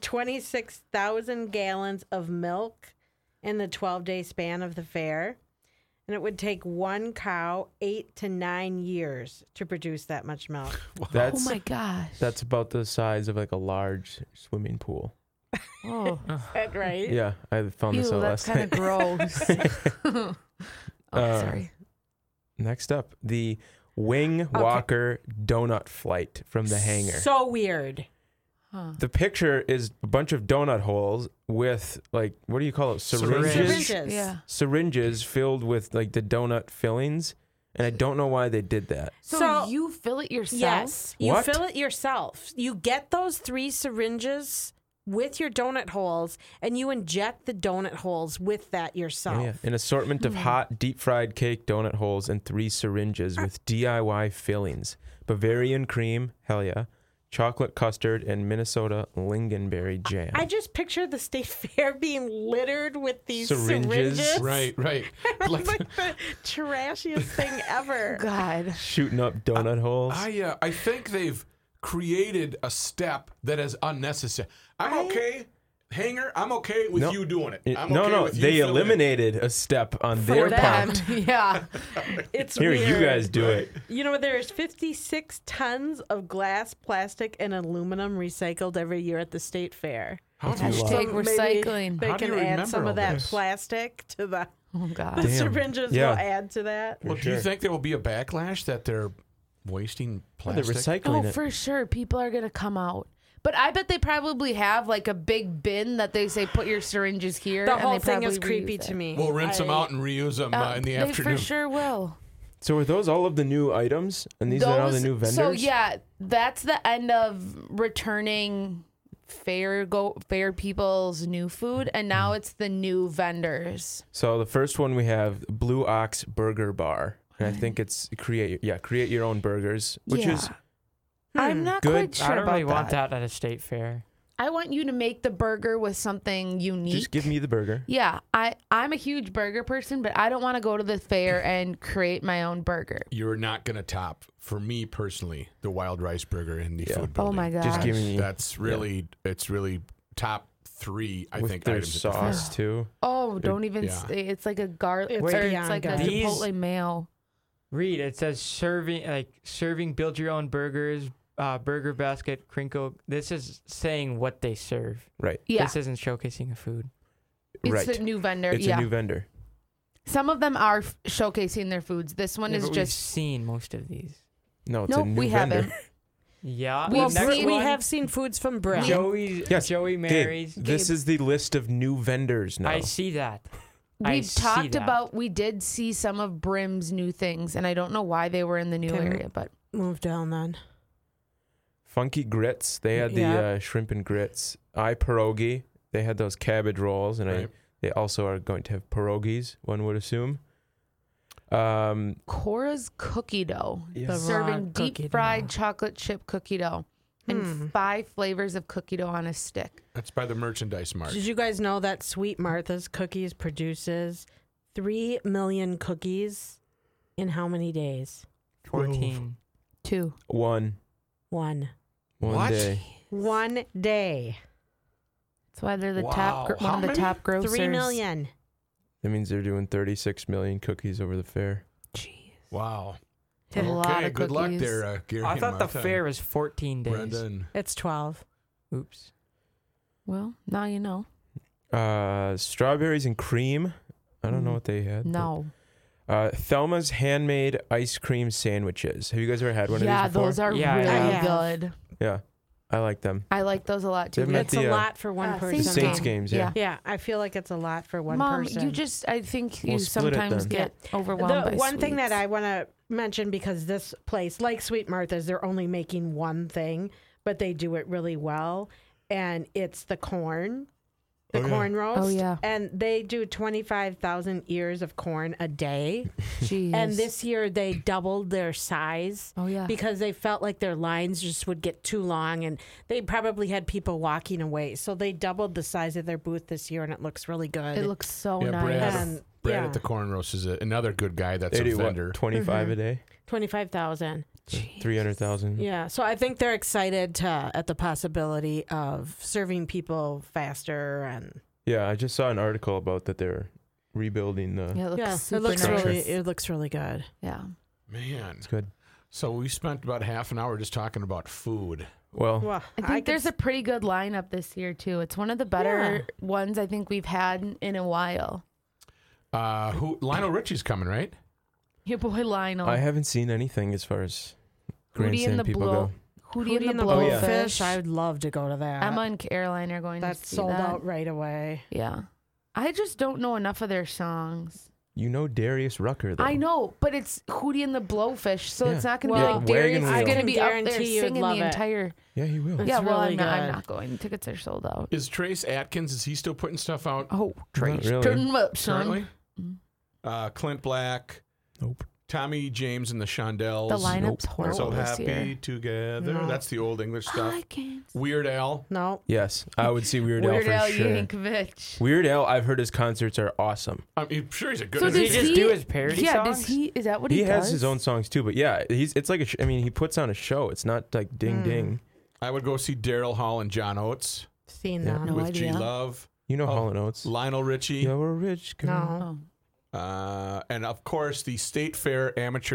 26,000 gallons of milk in the 12-day span of the fair. And it would take one cow 8 to 9 years to produce that much milk. That's Oh my gosh. that's about the size of like a large swimming pool. oh, Is that right? Yeah, I found this ew, out that's last kind night. of gross. Oh, sorry. Next up, the Wing Walker Donut Flight from the hangar. So weird. Huh. The picture is a bunch of donut holes with like, what do you call it? Syringes. Syringes. Yeah. Syringes filled with like the donut fillings, and I don't know why they did that. So you fill it yourself? Yes, you What? fill it yourself. You get those 3 syringes with your donut holes, and you inject the donut holes with that yourself. Oh, yeah. An assortment of hot, deep-fried cake donut holes and 3 syringes with DIY fillings. Bavarian cream, hell yeah. Chocolate custard and Minnesota lingonberry jam. I just pictured the state fair being littered with these Syringes. syringes. Right. Like the trashiest thing ever. God. Shooting up donut holes. I think they've created a step that is unnecessary. I'm okay, Hanger. I'm okay with you doing it. I'm okay with you they filling it. eliminated a step on their them. part. Yeah. It's Here, weird. you guys do it. You know, there's 56 tons of glass, plastic, and aluminum recycled every year at the state fair. How do you Hashtag So maybe recycling. They How do can you add remember some all of that this? plastic to the Oh, God. the Damn. syringes. Yeah. Will add to that. Well, do you think there will be a backlash that they're wasting Oh, they're plastic? recycling Oh, it. for sure. People are going to come out. But I bet they probably have like a big bin that they say put your syringes here. The and whole they thing probably is creepy reuse to it. me. We'll rinse them out and reuse them in the They afternoon. for sure will. So are those all of the new items? And these are all the new vendors? So yeah, that's the end of returning fair people's new food, and now it's the new vendors. So the first one we have Blue Ox Burger Bar. And I think it's create your own burgers, which is I'm not Good. quite sure I don't about really want that. that at a state fair. I want you to make the burger with something unique. just give me the burger. Yeah, I'm a huge burger person, but I don't want to go to the fair and create my own burger. You're not going to top, for me personally, the wild rice burger in the food building. Oh my god! Just give me That's really, it's really top 3, I with think, their items at the fair. sauce too. Oh, don't even yeah. say it's like a garlic. It's Or it's beyond like a good. These- Chipotle mayo. Read, it says serving build your own burgers, burger basket, crinkle. This is saying what they serve. Right. Yeah, This isn't showcasing a food. it's right. a new vendor. It's yeah, a new vendor. some of them are showcasing their foods. This one Yeah, is but we've just seen most of these. No, it's a nope. new We vendor. haven't. Yeah. We've the next seen- we one, have seen foods from Brim. Joey's. Yes. Joey Gabe, Mary's. this is the list of new vendors now. I see that. I We've see talked that. about. We did see some of Brim's new things, and I don't know why they were in the new Can- area, but Move down then. Funky Grits. They had the Yeah. shrimp and grits. Pierogi. They had those cabbage rolls, and Right. they also are going to have pierogies, one would assume. Cora's cookie dough, Yeah. The serving raw deep cookie fried dough. chocolate chip cookie dough, and 5 flavors of cookie dough on a stick. That's by the merchandise mart. Did you guys know that Sweet Martha's Cookies produces 3 million cookies in how many days? 14. 2. One One What? day. 1 day. That's why they're the Wow. top. One How of the many? top grossers. 3 million. That means they're doing 36 million cookies over the fair. Jeez. Wow. A lot of good luck cookies. there, Gary. I and thought the Martha. fair was 14 days. Brendan. It's 12. Oops. Well, now you know. Strawberries and cream. I don't know what they had. but- No. Thelma's handmade ice cream sandwiches. Have you guys ever had one Yeah, of these before? those are Yeah, I really have. good. Yeah, I like them. I like those a lot too. They've met It's a the, lot for one person. Saints Saints game. games, yeah. Yeah, I feel like it's a lot for one Mom, person. I think We'll you split it sometimes then. get overwhelmed The by one thing that sweets. I want to mention, because this place, like Sweet Martha's, they're only making one thing, but they do it really well, and it's the corn. The Oh, yeah. corn roast. Oh, yeah. And they do 25,000 ears of corn a day. Jeez. And this year they doubled their size Oh yeah. because they felt like their lines just would get too long, and they probably had people walking away. So they doubled the size of their booth this year, and it looks really good. It looks so Yeah, nice. Brad. And, Brad yeah, at the Corn Roast is another good guy that's They a do what, vendor. 25 a day? 25,000. 300,000. Yeah, so I think they're excited at the possibility of serving people faster, and Yeah, I just saw an article about that they're rebuilding the. Yeah, it looks yeah, super it looks nice. really good. Yeah. Man. It's good. So we spent about half an hour just talking about food. Well, Well, I think there's a pretty good lineup this year too. It's one of the better ones I think we've had in a while. Lionel Richie's coming, right? Your boy Lionel. I haven't seen anything as far as Hootie grandstand and the people Blow. go. Hootie and the Oh, yeah. Blowfish. I would love to go to that. Emma and Caroline are going That's to see sold that. out right away. Yeah. I just don't know enough of their songs. You know Darius Rucker, though. I know, but it's Hootie and the Blowfish, so Yeah. it's not going to Well, be like Darius. Wagon It's Wheel. going to be up there Guarantee you'd singing love the it. entire. Yeah, he will. It's Yeah, well, really I'm good. not going. Tickets are sold out. Is Trace Atkins, is he still putting stuff out Oh, Trace, really. turn them up, son. currently? Clint Black. Nope. Tommy James and the Shondells. The lineup's Nope. We're so horrible this happy year. together. No. That's the old English stuff. I can't. Weird Al. No. Yes, I would see Weird Al Weird for Al sure. Yankovic. Weird Al, I've heard his concerts are awesome. I'm sure he's a good So Does he does just do his parody yeah, songs? does he? Is that what he, He does? has his own songs too, but yeah, it's like I mean, he puts on a show. It's not like ding ding. I would go see Daryl Hall and John Oates Seen Yeah. that. No with idea. G Love. You know Oh, Hall and Oates. Lionel Richie. You're a rich girl. No. And of course, the State Fair Amateur.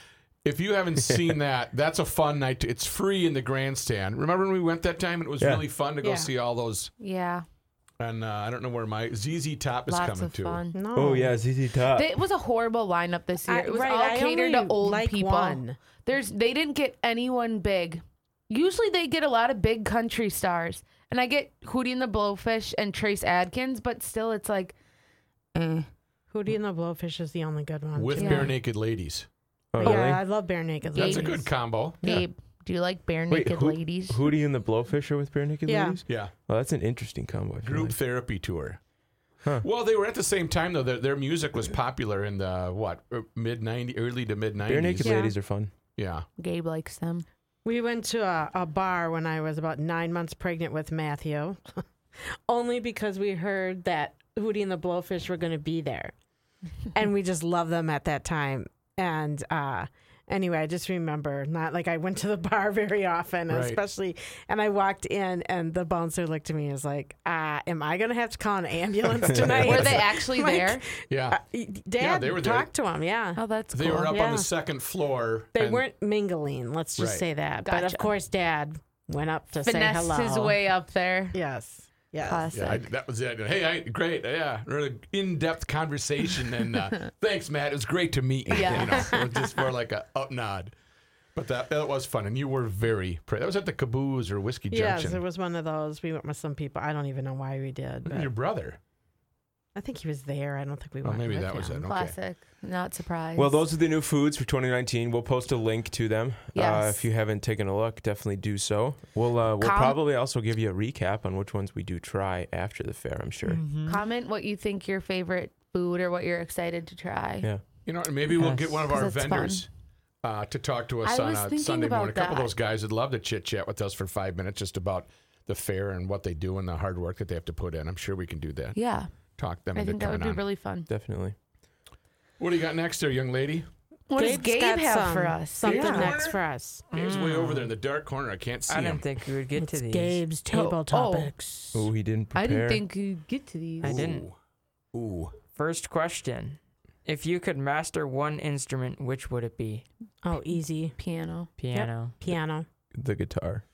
If you haven't seen that, that's a fun night. It's free in the grandstand. Remember when we went that time? It was Yeah. really fun to go Yeah. see all those. Yeah, And I don't know where my ZZ Top is lots coming of to. fun. No. Oh yeah, ZZ Top. It was a horrible lineup this year. It was all I catered only to old like people. one. They didn't get anyone big. Usually they get a lot of big country stars, and I get Hootie and the Blowfish and Trace Adkins, but still, it's like, Hootie and the Blowfish is the only good one. With too. Yeah. Bare Naked Ladies. Oh, Yeah, really? I love Bare Naked That's Ladies. a good combo. Yeah. Gabe, do you like bare Wait, naked ladies? Hootie and the Blowfish are with Bare Naked Yeah. Ladies? Yeah. Well, that's an interesting combo. I feel Group like. therapy tour. Huh. Well, they were at the same time though. Their music was popular in the mid '90s, early to mid '90s. Bare Naked Yeah. Ladies are fun. Yeah. Gabe likes them. We went to a bar when I was about 9 months pregnant with Matthew, only because we heard that Hootie and the Blowfish were going to be there. And we just loved them at that time. And anyway, I just remember I went to the bar very often, Right. especially, and I walked in and the bouncer looked at me and was like, am I going to have to call an ambulance tonight? Were they actually Like, there? Yeah. Dad they were there. talked to him, yeah. Oh, that's They cool. were up on Yeah. the second floor. They and weren't mingling, let's just Right. say that. But of Gotcha. course, Dad went up to say Finessed hello. his way up there. Yes. Yes. Classic. Yeah, that was it. Hey, great. Yeah, really in-depth conversation. And thanks, Matt. It was great to meet you. Yeah. You know, it was just more like a up nod. But that was fun, and you were very. That was at the Caboose or Whiskey Yes, Junction. it was one of those. We went with some people. I don't even know why we did, but Your brother. I think he was there. I don't think we Well, went. maybe with that was him. it. Okay. Classic. Not surprised. Well, those are the new foods for 2019. We'll post a link to them. Yes. If you haven't taken a look, definitely do so. We'll probably also give you a recap on which ones we do try after the fair, I'm sure. Mm-hmm. Comment what you think your favorite food or what you're excited to try. Yeah. You know, maybe we'll get one of 'Cause our it's vendors to talk to us I on was a thinking Sunday about morning. A couple of that. those guys would love to chit chat with us for 5 minutes just about the fair and what they do and the hard work that they have to put in. I'm sure we can do that. Yeah, Talk them I into think that would coming be on. really fun. Definitely. What do you got next there, young lady? What does Gabe's Gabe got have for us? Something Yeah. next for us. Gabe's way over there in the dark corner. I can't see I him. didn't think we would get to It's these. Gabe's table Oh. topics. Oh, he didn't prepare. I didn't think you'd get to these. I didn't. Ooh. First question. If you could master one instrument, which would it be? Oh, easy. Piano. Piano. Piano. The guitar.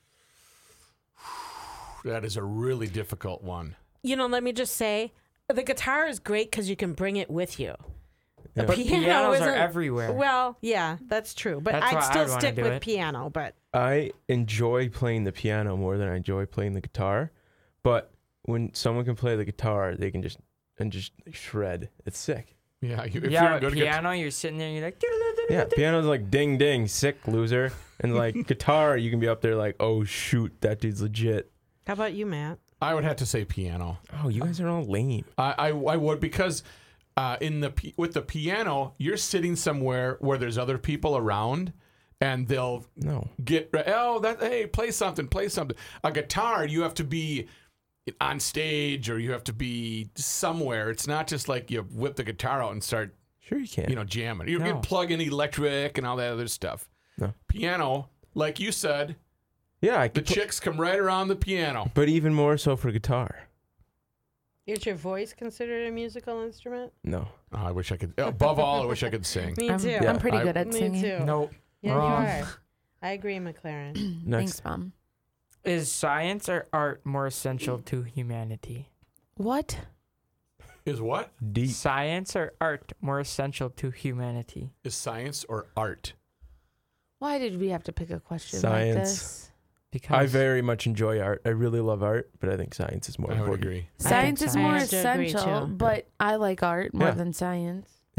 That is a really difficult one. You know, let me just say, the guitar is great because you can bring it with you. The Yeah. But piano pianos are isn't- everywhere. Well, yeah, that's true. But That's I'd why still I'd wanna stick do with it. piano. But I enjoy playing the piano more than I enjoy playing the guitar. But when someone can play the guitar, they can just shred. It's sick. Yeah, if yeah, you're a but good piano, you're sitting there and you're like, Yeah, piano's like ding ding, sick loser. And like guitar, you can be up there like, oh shoot, that dude's legit. how about you, Matt? I would have to say piano. Oh, you guys are all lame. I would because with the piano, you're sitting somewhere where there's other people around, and they'll No. hey, play something. A guitar, you have to be on stage or you have to be somewhere. It's not just like you whip the guitar out and start Sure you can. jamming. You No. can plug in electric and all that other stuff. No. Piano, like you said, Yeah, I the could. chicks come right around the piano. But even more so for guitar. Is your voice considered a musical instrument? No. Oh, I wish I could. Above all, I wish I could sing. Me too. Yeah. I'm pretty I- good at Me singing. too. nope. Yeah, Wrong. you are. I agree, McLaren. Next. Thanks, Mom. Is science or art more essential to humanity? What? Is what? Deep. Science or art more essential to humanity? Is science or art? Why did we have to pick a question Science. like this? Because I very much enjoy art. I really love art, but I think science is more I would important. agree. Science is more science. I have to agree, essential, too. but I like art more Yeah. than science.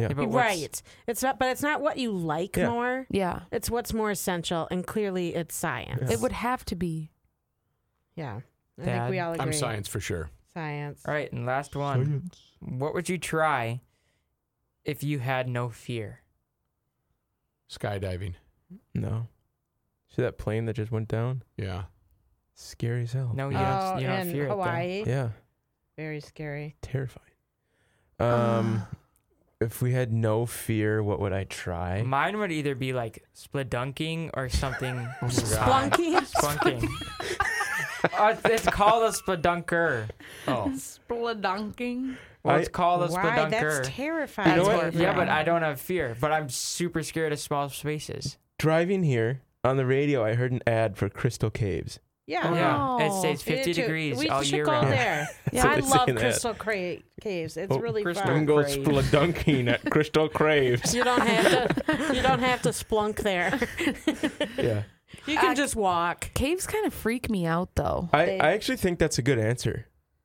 Yeah. but what's- Right. It's not, but it's not what you like Yeah. more. Yeah. It's what's more essential, and clearly it's science. It would have to be. Yeah. I Dad, think we all agree. I'm science for sure. Science. All right, and last one. What would you try if you had no fear? Skydiving. No. See that plane that just went down? Yeah. Scary as hell. No, you Oh, don't in fear Hawaii. Yeah. Very scary. Terrifying. If we had no fear, what would I it try? though. Mine would either be like splunking or something. Splunky. Splunking. It's called a spelunker. Oh. Spelunking. Well, it's called a Why? spelunker. That's terrifying. You know what? horrifying. Yeah, but I don't have fear. But I'm super scared of small spaces. Driving here on the radio, I heard an ad for Crystal Caves. Yeah. Yeah, it Oh. stays We 50 did too. degrees We all should year go round. there. That's what I they love say in that. Crystal Caves. It's Oh, really Crystal We can fun. go Crave. spelunking at Crystal Caves. You don't have to splunk there. Yeah. You can just walk. Caves kind of freak me out, though. I actually think that's a good answer.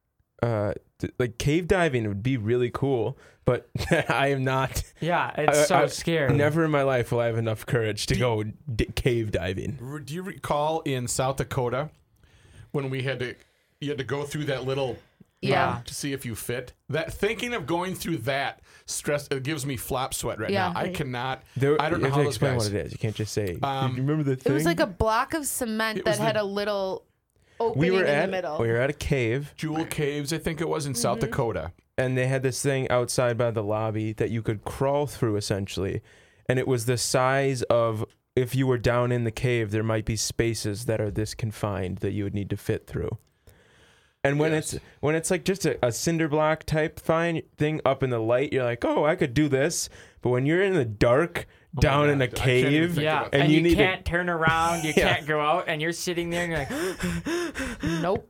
Like cave diving would be really cool, but I am not. Yeah, it's so scary. Never in my life will I have enough courage to go cave diving. Do you recall in South Dakota when you had to go through that little Yeah. to see if you fit? That thinking of going through that stress, it gives me flop sweat right Yeah. now. I cannot. There, I don't you know have how to those explain guys. what it is. You can't just say. Um, you remember the thing? It was like a block of cement It that was had the- a little opening in the middle. we were at a cave, Jewel Caves, I think it was in South Dakota. and they had this thing outside by the lobby that you could crawl through essentially, and it was the size of if you were down in the cave, there might be spaces that are this confined that you would need to fit through. And when Yes. it's like just a cinder block type fine thing up in the light, you're like, oh, I could do this. But when you're in the dark Oh my down in God, a I can't even cave, think Yeah, about and and you you, need to- can't turn around, you Yeah. can't go out, and you're sitting there and you're like, Nope.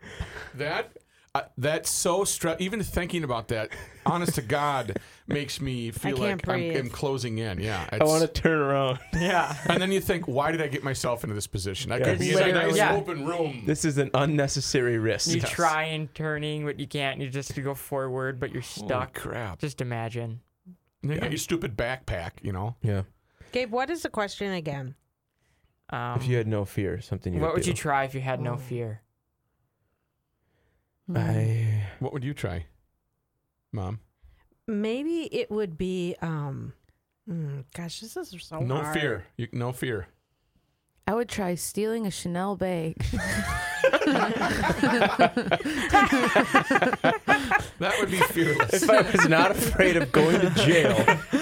That's so even thinking about that, honest to God, makes me feel can't like I'm breathe. closing in. Yeah, I want to turn around. yeah. And then you think, why did I get myself into this position? I could Yes. be in a nice Literally. Yeah. open room. This is an unnecessary risk. You try and turning, but you can't. You just go forward, but you're Holy stuck. crap! Just imagine. And you got your stupid backpack, Yeah. Gabe, what is the question again? If you had no fear, something you what would do. you try if you had no fear? What would you try, Mom? Maybe it would be. Gosh, this is so No hard. fear. No fear. I would try stealing a Chanel bag. That would be fearless. If I was not afraid of going to jail,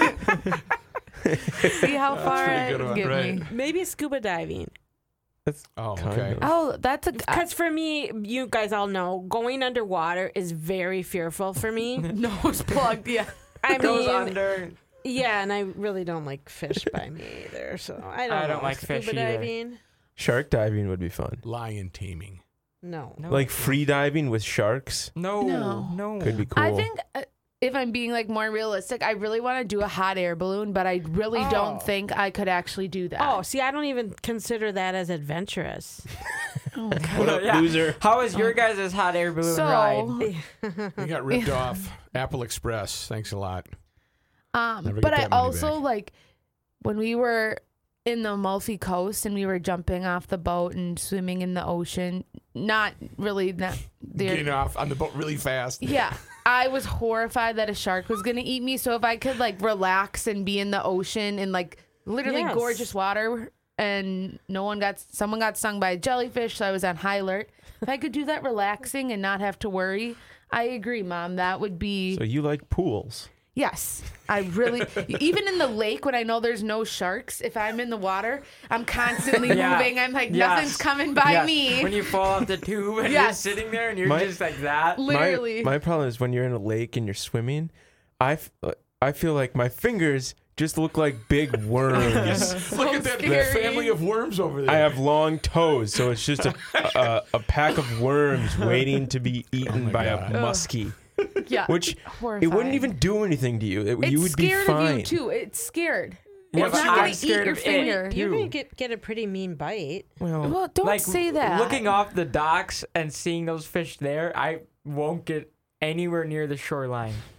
See how far pretty it good one, get right. me. Maybe scuba diving. Oh, kind okay. of. Oh, that's a. Because for me, you guys all know, going underwater is very fearful for me. Nose plugged. Yeah. I Goes mean, under. yeah, and I really don't like fish by me either. So I don't. I don't know. like Scuba fish either. diving. shark diving would be fun. Lion taming. No. No. Like free diving with sharks No. No. No. could be cool. I think if I'm being like more realistic, I really want to do a hot air balloon, but I really Oh. don't think I could actually do that. Oh, see, I don't even consider that as adventurous. What up, Yeah. loser? How was your guys' hot air balloon ride? You got ripped off. Apple Express. Thanks a lot. Never get But I that money also back. like when we were in the Amalfi Coast and we were jumping off the boat and swimming in the ocean. Not really that. Getting off on the boat really fast. Yeah. I was horrified that a shark was going to eat me. So if I could like relax and be in the ocean in like literally Yes. gorgeous water and someone got stung by a jellyfish. So I was on high alert. If I could do that relaxing and not have to worry, I agree, Mom. That would be, So you like pools? yes. I really, even in the lake when I know there's no sharks, if I'm in the water, I'm constantly Yeah. moving. I'm like, Yes. nothing's coming by Yes. me. When you fall off the tube and Yes. you're sitting there and you're My- just like that. Literally. My problem is when you're in a lake and you're swimming, I feel like my fingers just look like big worms. Look at that scary. family of worms over there. I have long toes, so it's just a pack of worms waiting to be eaten my by God. a muskie, Yeah. which it Horrifying. wouldn't even do anything to you. It's You would be scared fine. of you too. It's scared. Yeah, It's but not I'm gonna eat scared your of it. finger. You Ew. can get a pretty mean bite. Well, don't Like, say that. Looking off the docks and seeing those fish there, I won't get anywhere near the shoreline.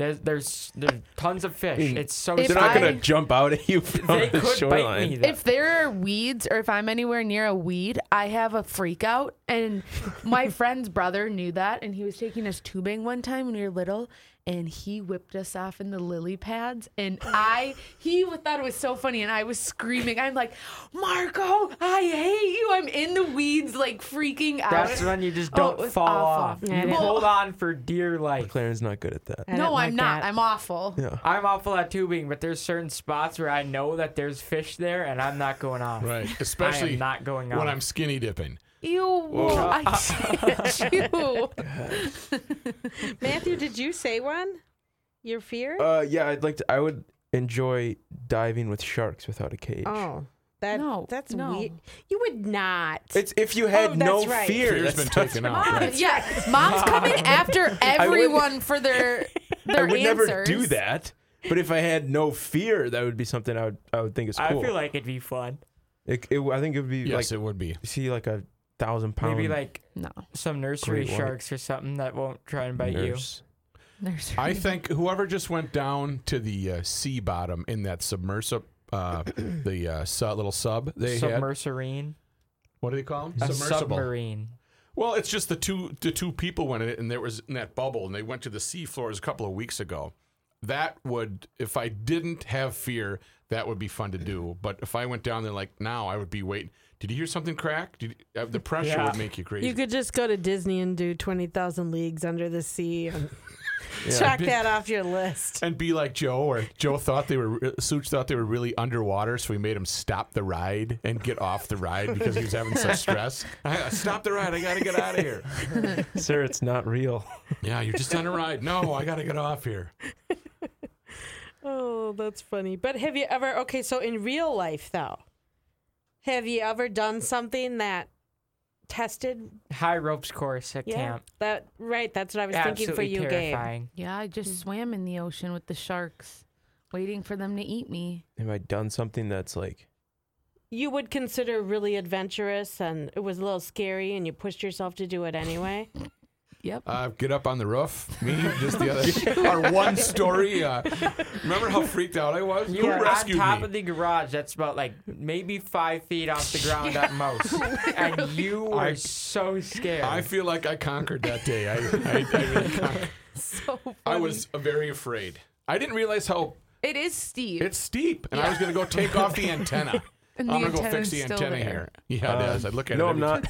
There's tons of fish. It's so If They're not I- gonna jump out at you from They the could bite shoreline. me. If there are weeds or if I'm anywhere near a weed, I have a freak out. And my friend's brother knew that. And he was taking us tubing one time when we were little. And he whipped us off in the lily pads. And he thought it was so funny. And I was screaming. I'm like, Marco, I hate you. I'm in the weeds, like freaking out. That's when you just Oh, don't it was fall awful. off. Yeah, You it is. hold on for dear life. McLaren's not good at that. I No, don't I'm like not. that. I'm awful. Yeah. I'm awful at tubing, but there's certain spots where I know that there's fish there, and I'm not going off. Right. I Especially am not going off. when I'm skinny dipping. Ew. I can't. Ew. Matthew, did you say one? Your fear? Yeah, I would enjoy diving with sharks without a cage. Oh, that's no. weird. You would not. It's if you had Oh, no that's right. fear. Fear's been taken out. Right? Yeah, mom's coming after everyone for their I would answers. never do that. But if I had no fear, that would be something I would think is cool. I feel like it'd be fun. I think it would be Yes, like it would be. see like a 1,000-pound Maybe like No. some nursery Great white. sharks or something that won't try and bite nurse. There's I think whoever just went down to the sea bottom in that submersible, little sub you. they had. Submerserine. What do they call them? A Submersible. submarine. Well, it's just the two people went in it, and there was in that bubble, and they went to the sea floors a couple of weeks ago. That would, if I didn't have fear, that would be fun to do. But if I went down there like now, I would be waiting. Did you hear something crack? The pressure Yeah. would make you crazy. You could just go to Disney and do 20,000 Leagues Under the Sea and Yeah. check that off your list. and be like Joe, or Joe thought Such thought they were really underwater, so we made him stop the ride and get off the ride because he was having such stress. Stop the ride! I gotta get out of here. Sir, it's not real. Yeah, you're just on a ride. No, I gotta get off here. Oh, that's funny. But have you ever, okay, so in real life though, have you ever done something that tested? High ropes course at camp. That's what I was thinking for Absolutely you, Gabe. terrifying. Yeah, I just swam in the ocean with the sharks, waiting for them to eat me. Have I done something that's like You would consider really adventurous and it was a little scary and you pushed yourself to do it anyway? Yep. Get up on the roof. Me, just the other. Our one story. Remember how freaked out I was? You Who were on rescued top me? of the garage. That's about like maybe 5 feet off the ground at most, and you were so scared. I feel like I conquered that day. I really conquered. So funny. I was very afraid. I didn't realize how It is steep. it's steep, and I was going to go take off the antenna. And I'm the going to go fix the antenna's still antenna there. here. Yeah, it is. I look at no, it. I'm not.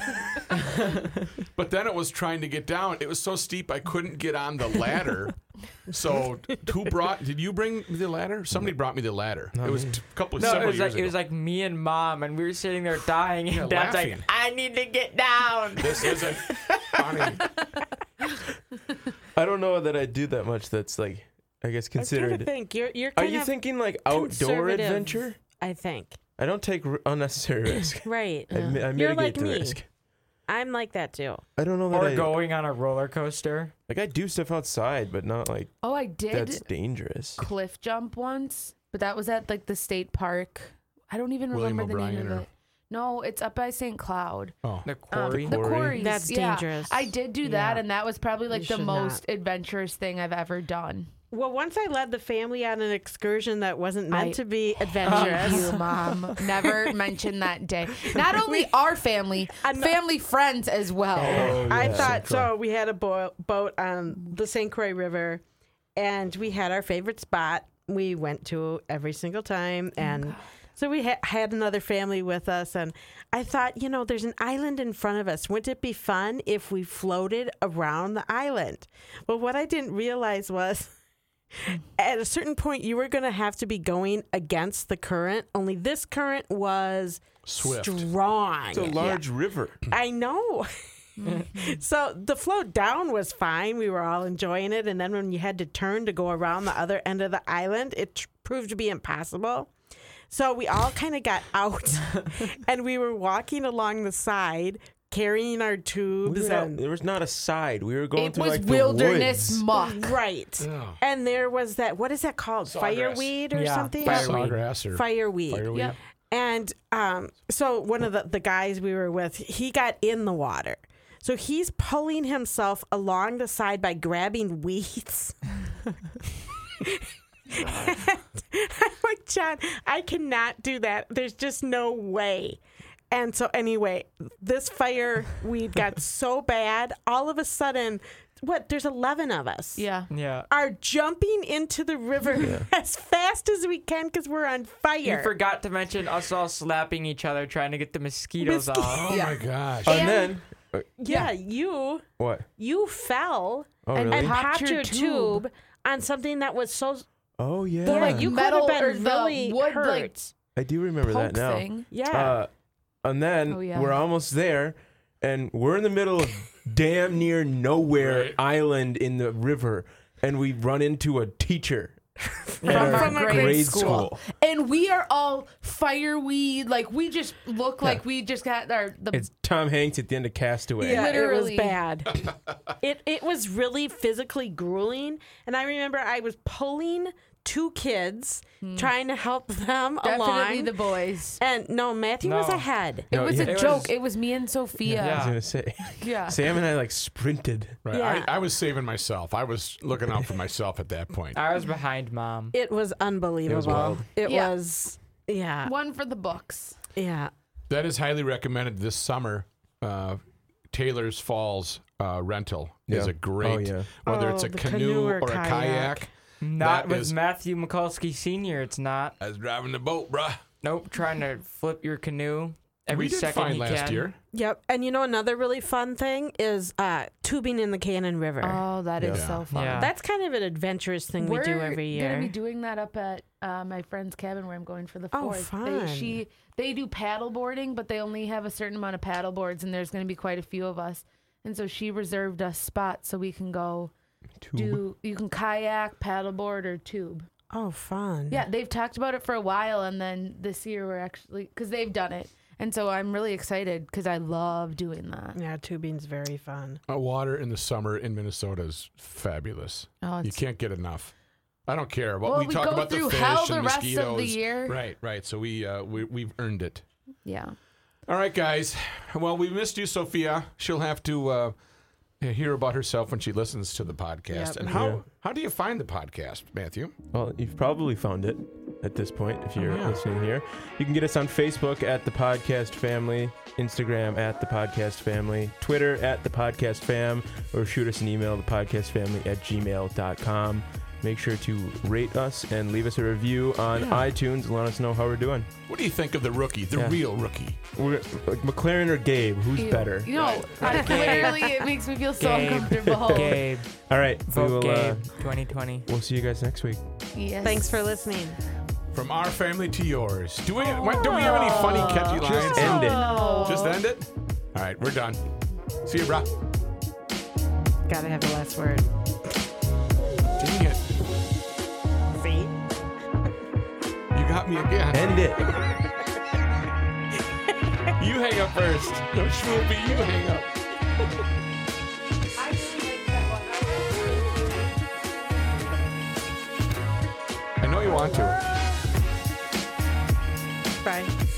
But then it was trying to get down. It was so steep I couldn't get on the ladder. So did you bring the ladder? Somebody brought me the ladder. It was a couple of no, several it was years like ago. it was like me and Mom, and we were sitting there dying, and Yeah, Dad's laughing. like, "I need to get down." This isn't funny. I don't know that I do that much. That's like I guess I kind considered. of think you're Are kind you of thinking like outdoor conservative, adventure? I think. I don't take unnecessary risk. Right. I mitigate You're like the me. risk. I'm like that too. I don't know that Or I going on a roller coaster. like. I do stuff outside, but not like Oh, I did that's dangerous. cliff jump once, but that was at like the state park. I don't even William remember the name O'Brien of or- it. No, it's up by St. Cloud. Oh, The quarry. The Quarry? quarries. That's yeah. dangerous. I did do that, Yeah. and that was probably like You the should most adventurous thing I've ever done. Well, once I led the family on an excursion that wasn't meant I to be Thank adventurous. you, Mom. Never mention that day. Not only our family, family friends as well. I thought so. We had a boat on the St. Croix River, and we had our favorite spot. We went to every single time, and so we had another family with us. And I thought, there's an island in front of us. Wouldn't it be fun if we floated around the island? Well, what I didn't realize was, at a certain point, you were going to have to be going against the current. Only this current was Swift. strong. It's a large river. I know. So the float down was fine. We were all enjoying it. And then when you had to turn to go around the other end of the island, it proved to be impossible. So we all kind of got out and we were walking along the side carrying our tubes. There was not a side. We were going It through was like the wilderness woods. muck. Right. Yeah. And there was that, what is that called? Sawgrass. Fireweed or Yeah, something? fireweed. Sawgrass or Fireweed. fireweed. Yep. And so one of the guys we were with, he got in the water. So he's pulling himself along the side by grabbing weeds. I'm like, John, I cannot do that. There's just no way. And so anyway, this fire weed got so bad. All of a sudden, there's 11 of us. Yeah. Yeah. Are jumping into the river as fast as we can because we're on fire. You forgot to mention us all slapping each other trying to get the mosquitoes off. Oh my gosh. And then what? You fell Oh, and really? popped Popped your your tube on something that was so. Oh yeah. The like you could metal have or been the really wood hurt. like I do remember that poke now. thing. Yeah. And then Oh, yeah. we're almost there, and we're in the middle of damn near nowhere Right. island in the river, and we run into a teacher From at our our grade school. And we are all fireweed. Like, we just look like we just got It's Tom Hanks at the end of Castaway. Yeah, Literally. it was bad. it was really physically grueling, and I remember I was pulling 2 kids, trying to help them definitely along. the boys. And no, Matthew was No. ahead. It No, was yeah. a It joke. was- It was me and Sophia. I was gonna say, Yeah. Sam and I like sprinted. Right. Yeah. I was saving myself. I was looking out for myself at that point. I was behind Mom. It was unbelievable. wild. It Yeah. was, yeah, One for the books. yeah. That is highly recommended this summer. Taylor's Falls rental is Yeah. a great, Oh, yeah. whether it's a the canoe or a kayak. Not That with is- Matthew Mikulski Sr. It's not. I was driving the boat, bruh. Nope. Trying to flip your canoe every We did second fine you last can. year. Yep. And you know, another really fun thing is tubing in the Cannon River. Oh, that is Yeah. so fun. Yeah. That's kind of an adventurous thing we do every We're year. gonna be doing that up at my friend's cabin where I'm going for the Oh, 4th. fun. They do paddle boarding, but they only have a certain amount of paddle boards, and there's gonna be quite a few of us. And so she reserved us spots so we can go you can kayak, paddleboard, or tube. Oh, fun. Yeah, they've talked about it for a while, and then this year we're actually because they've done it, and so I'm really excited because I love doing that. Yeah, tubing's very fun. Water in the summer in Minnesota is fabulous. Oh, You it's, can't get enough. I don't care what well, we talk go about through the fish hell and the rest mosquitoes. of the year. Right. So we've earned it. Yeah. All right, guys. Well, we missed you, Sophia. She'll have to hear about herself when she listens to the podcast. Yep. And how do you find the podcast, Matthew? Well, you've probably found it at this point if you're yeah. listening here. You can get us on Facebook at The Podcast Family, Instagram at The Podcast Family, Twitter at The Podcast Fam, or shoot us an email, thepodcastfamily@gmail.com. Make sure to rate us and leave us a review on iTunes and let us know how we're doing. What do you think of the rookie, the Yeah. real rookie? We're like McLaren or Gabe, who's Ew. better? You know, literally, it makes me feel so Gabe. uncomfortable. Gabe. All right, we Vote will. Gabe. 2020. We'll see you guys next week. Yes. Thanks for listening. From our family to yours. Do we have any funny, catchy lines? Just end it. Just end it? All right, we're done. See you, brah. Gotta have the last word. Dang it. See? You got me again. End it. You hang up first. No, Schmoopy, you hang up. I know you want to. Bye.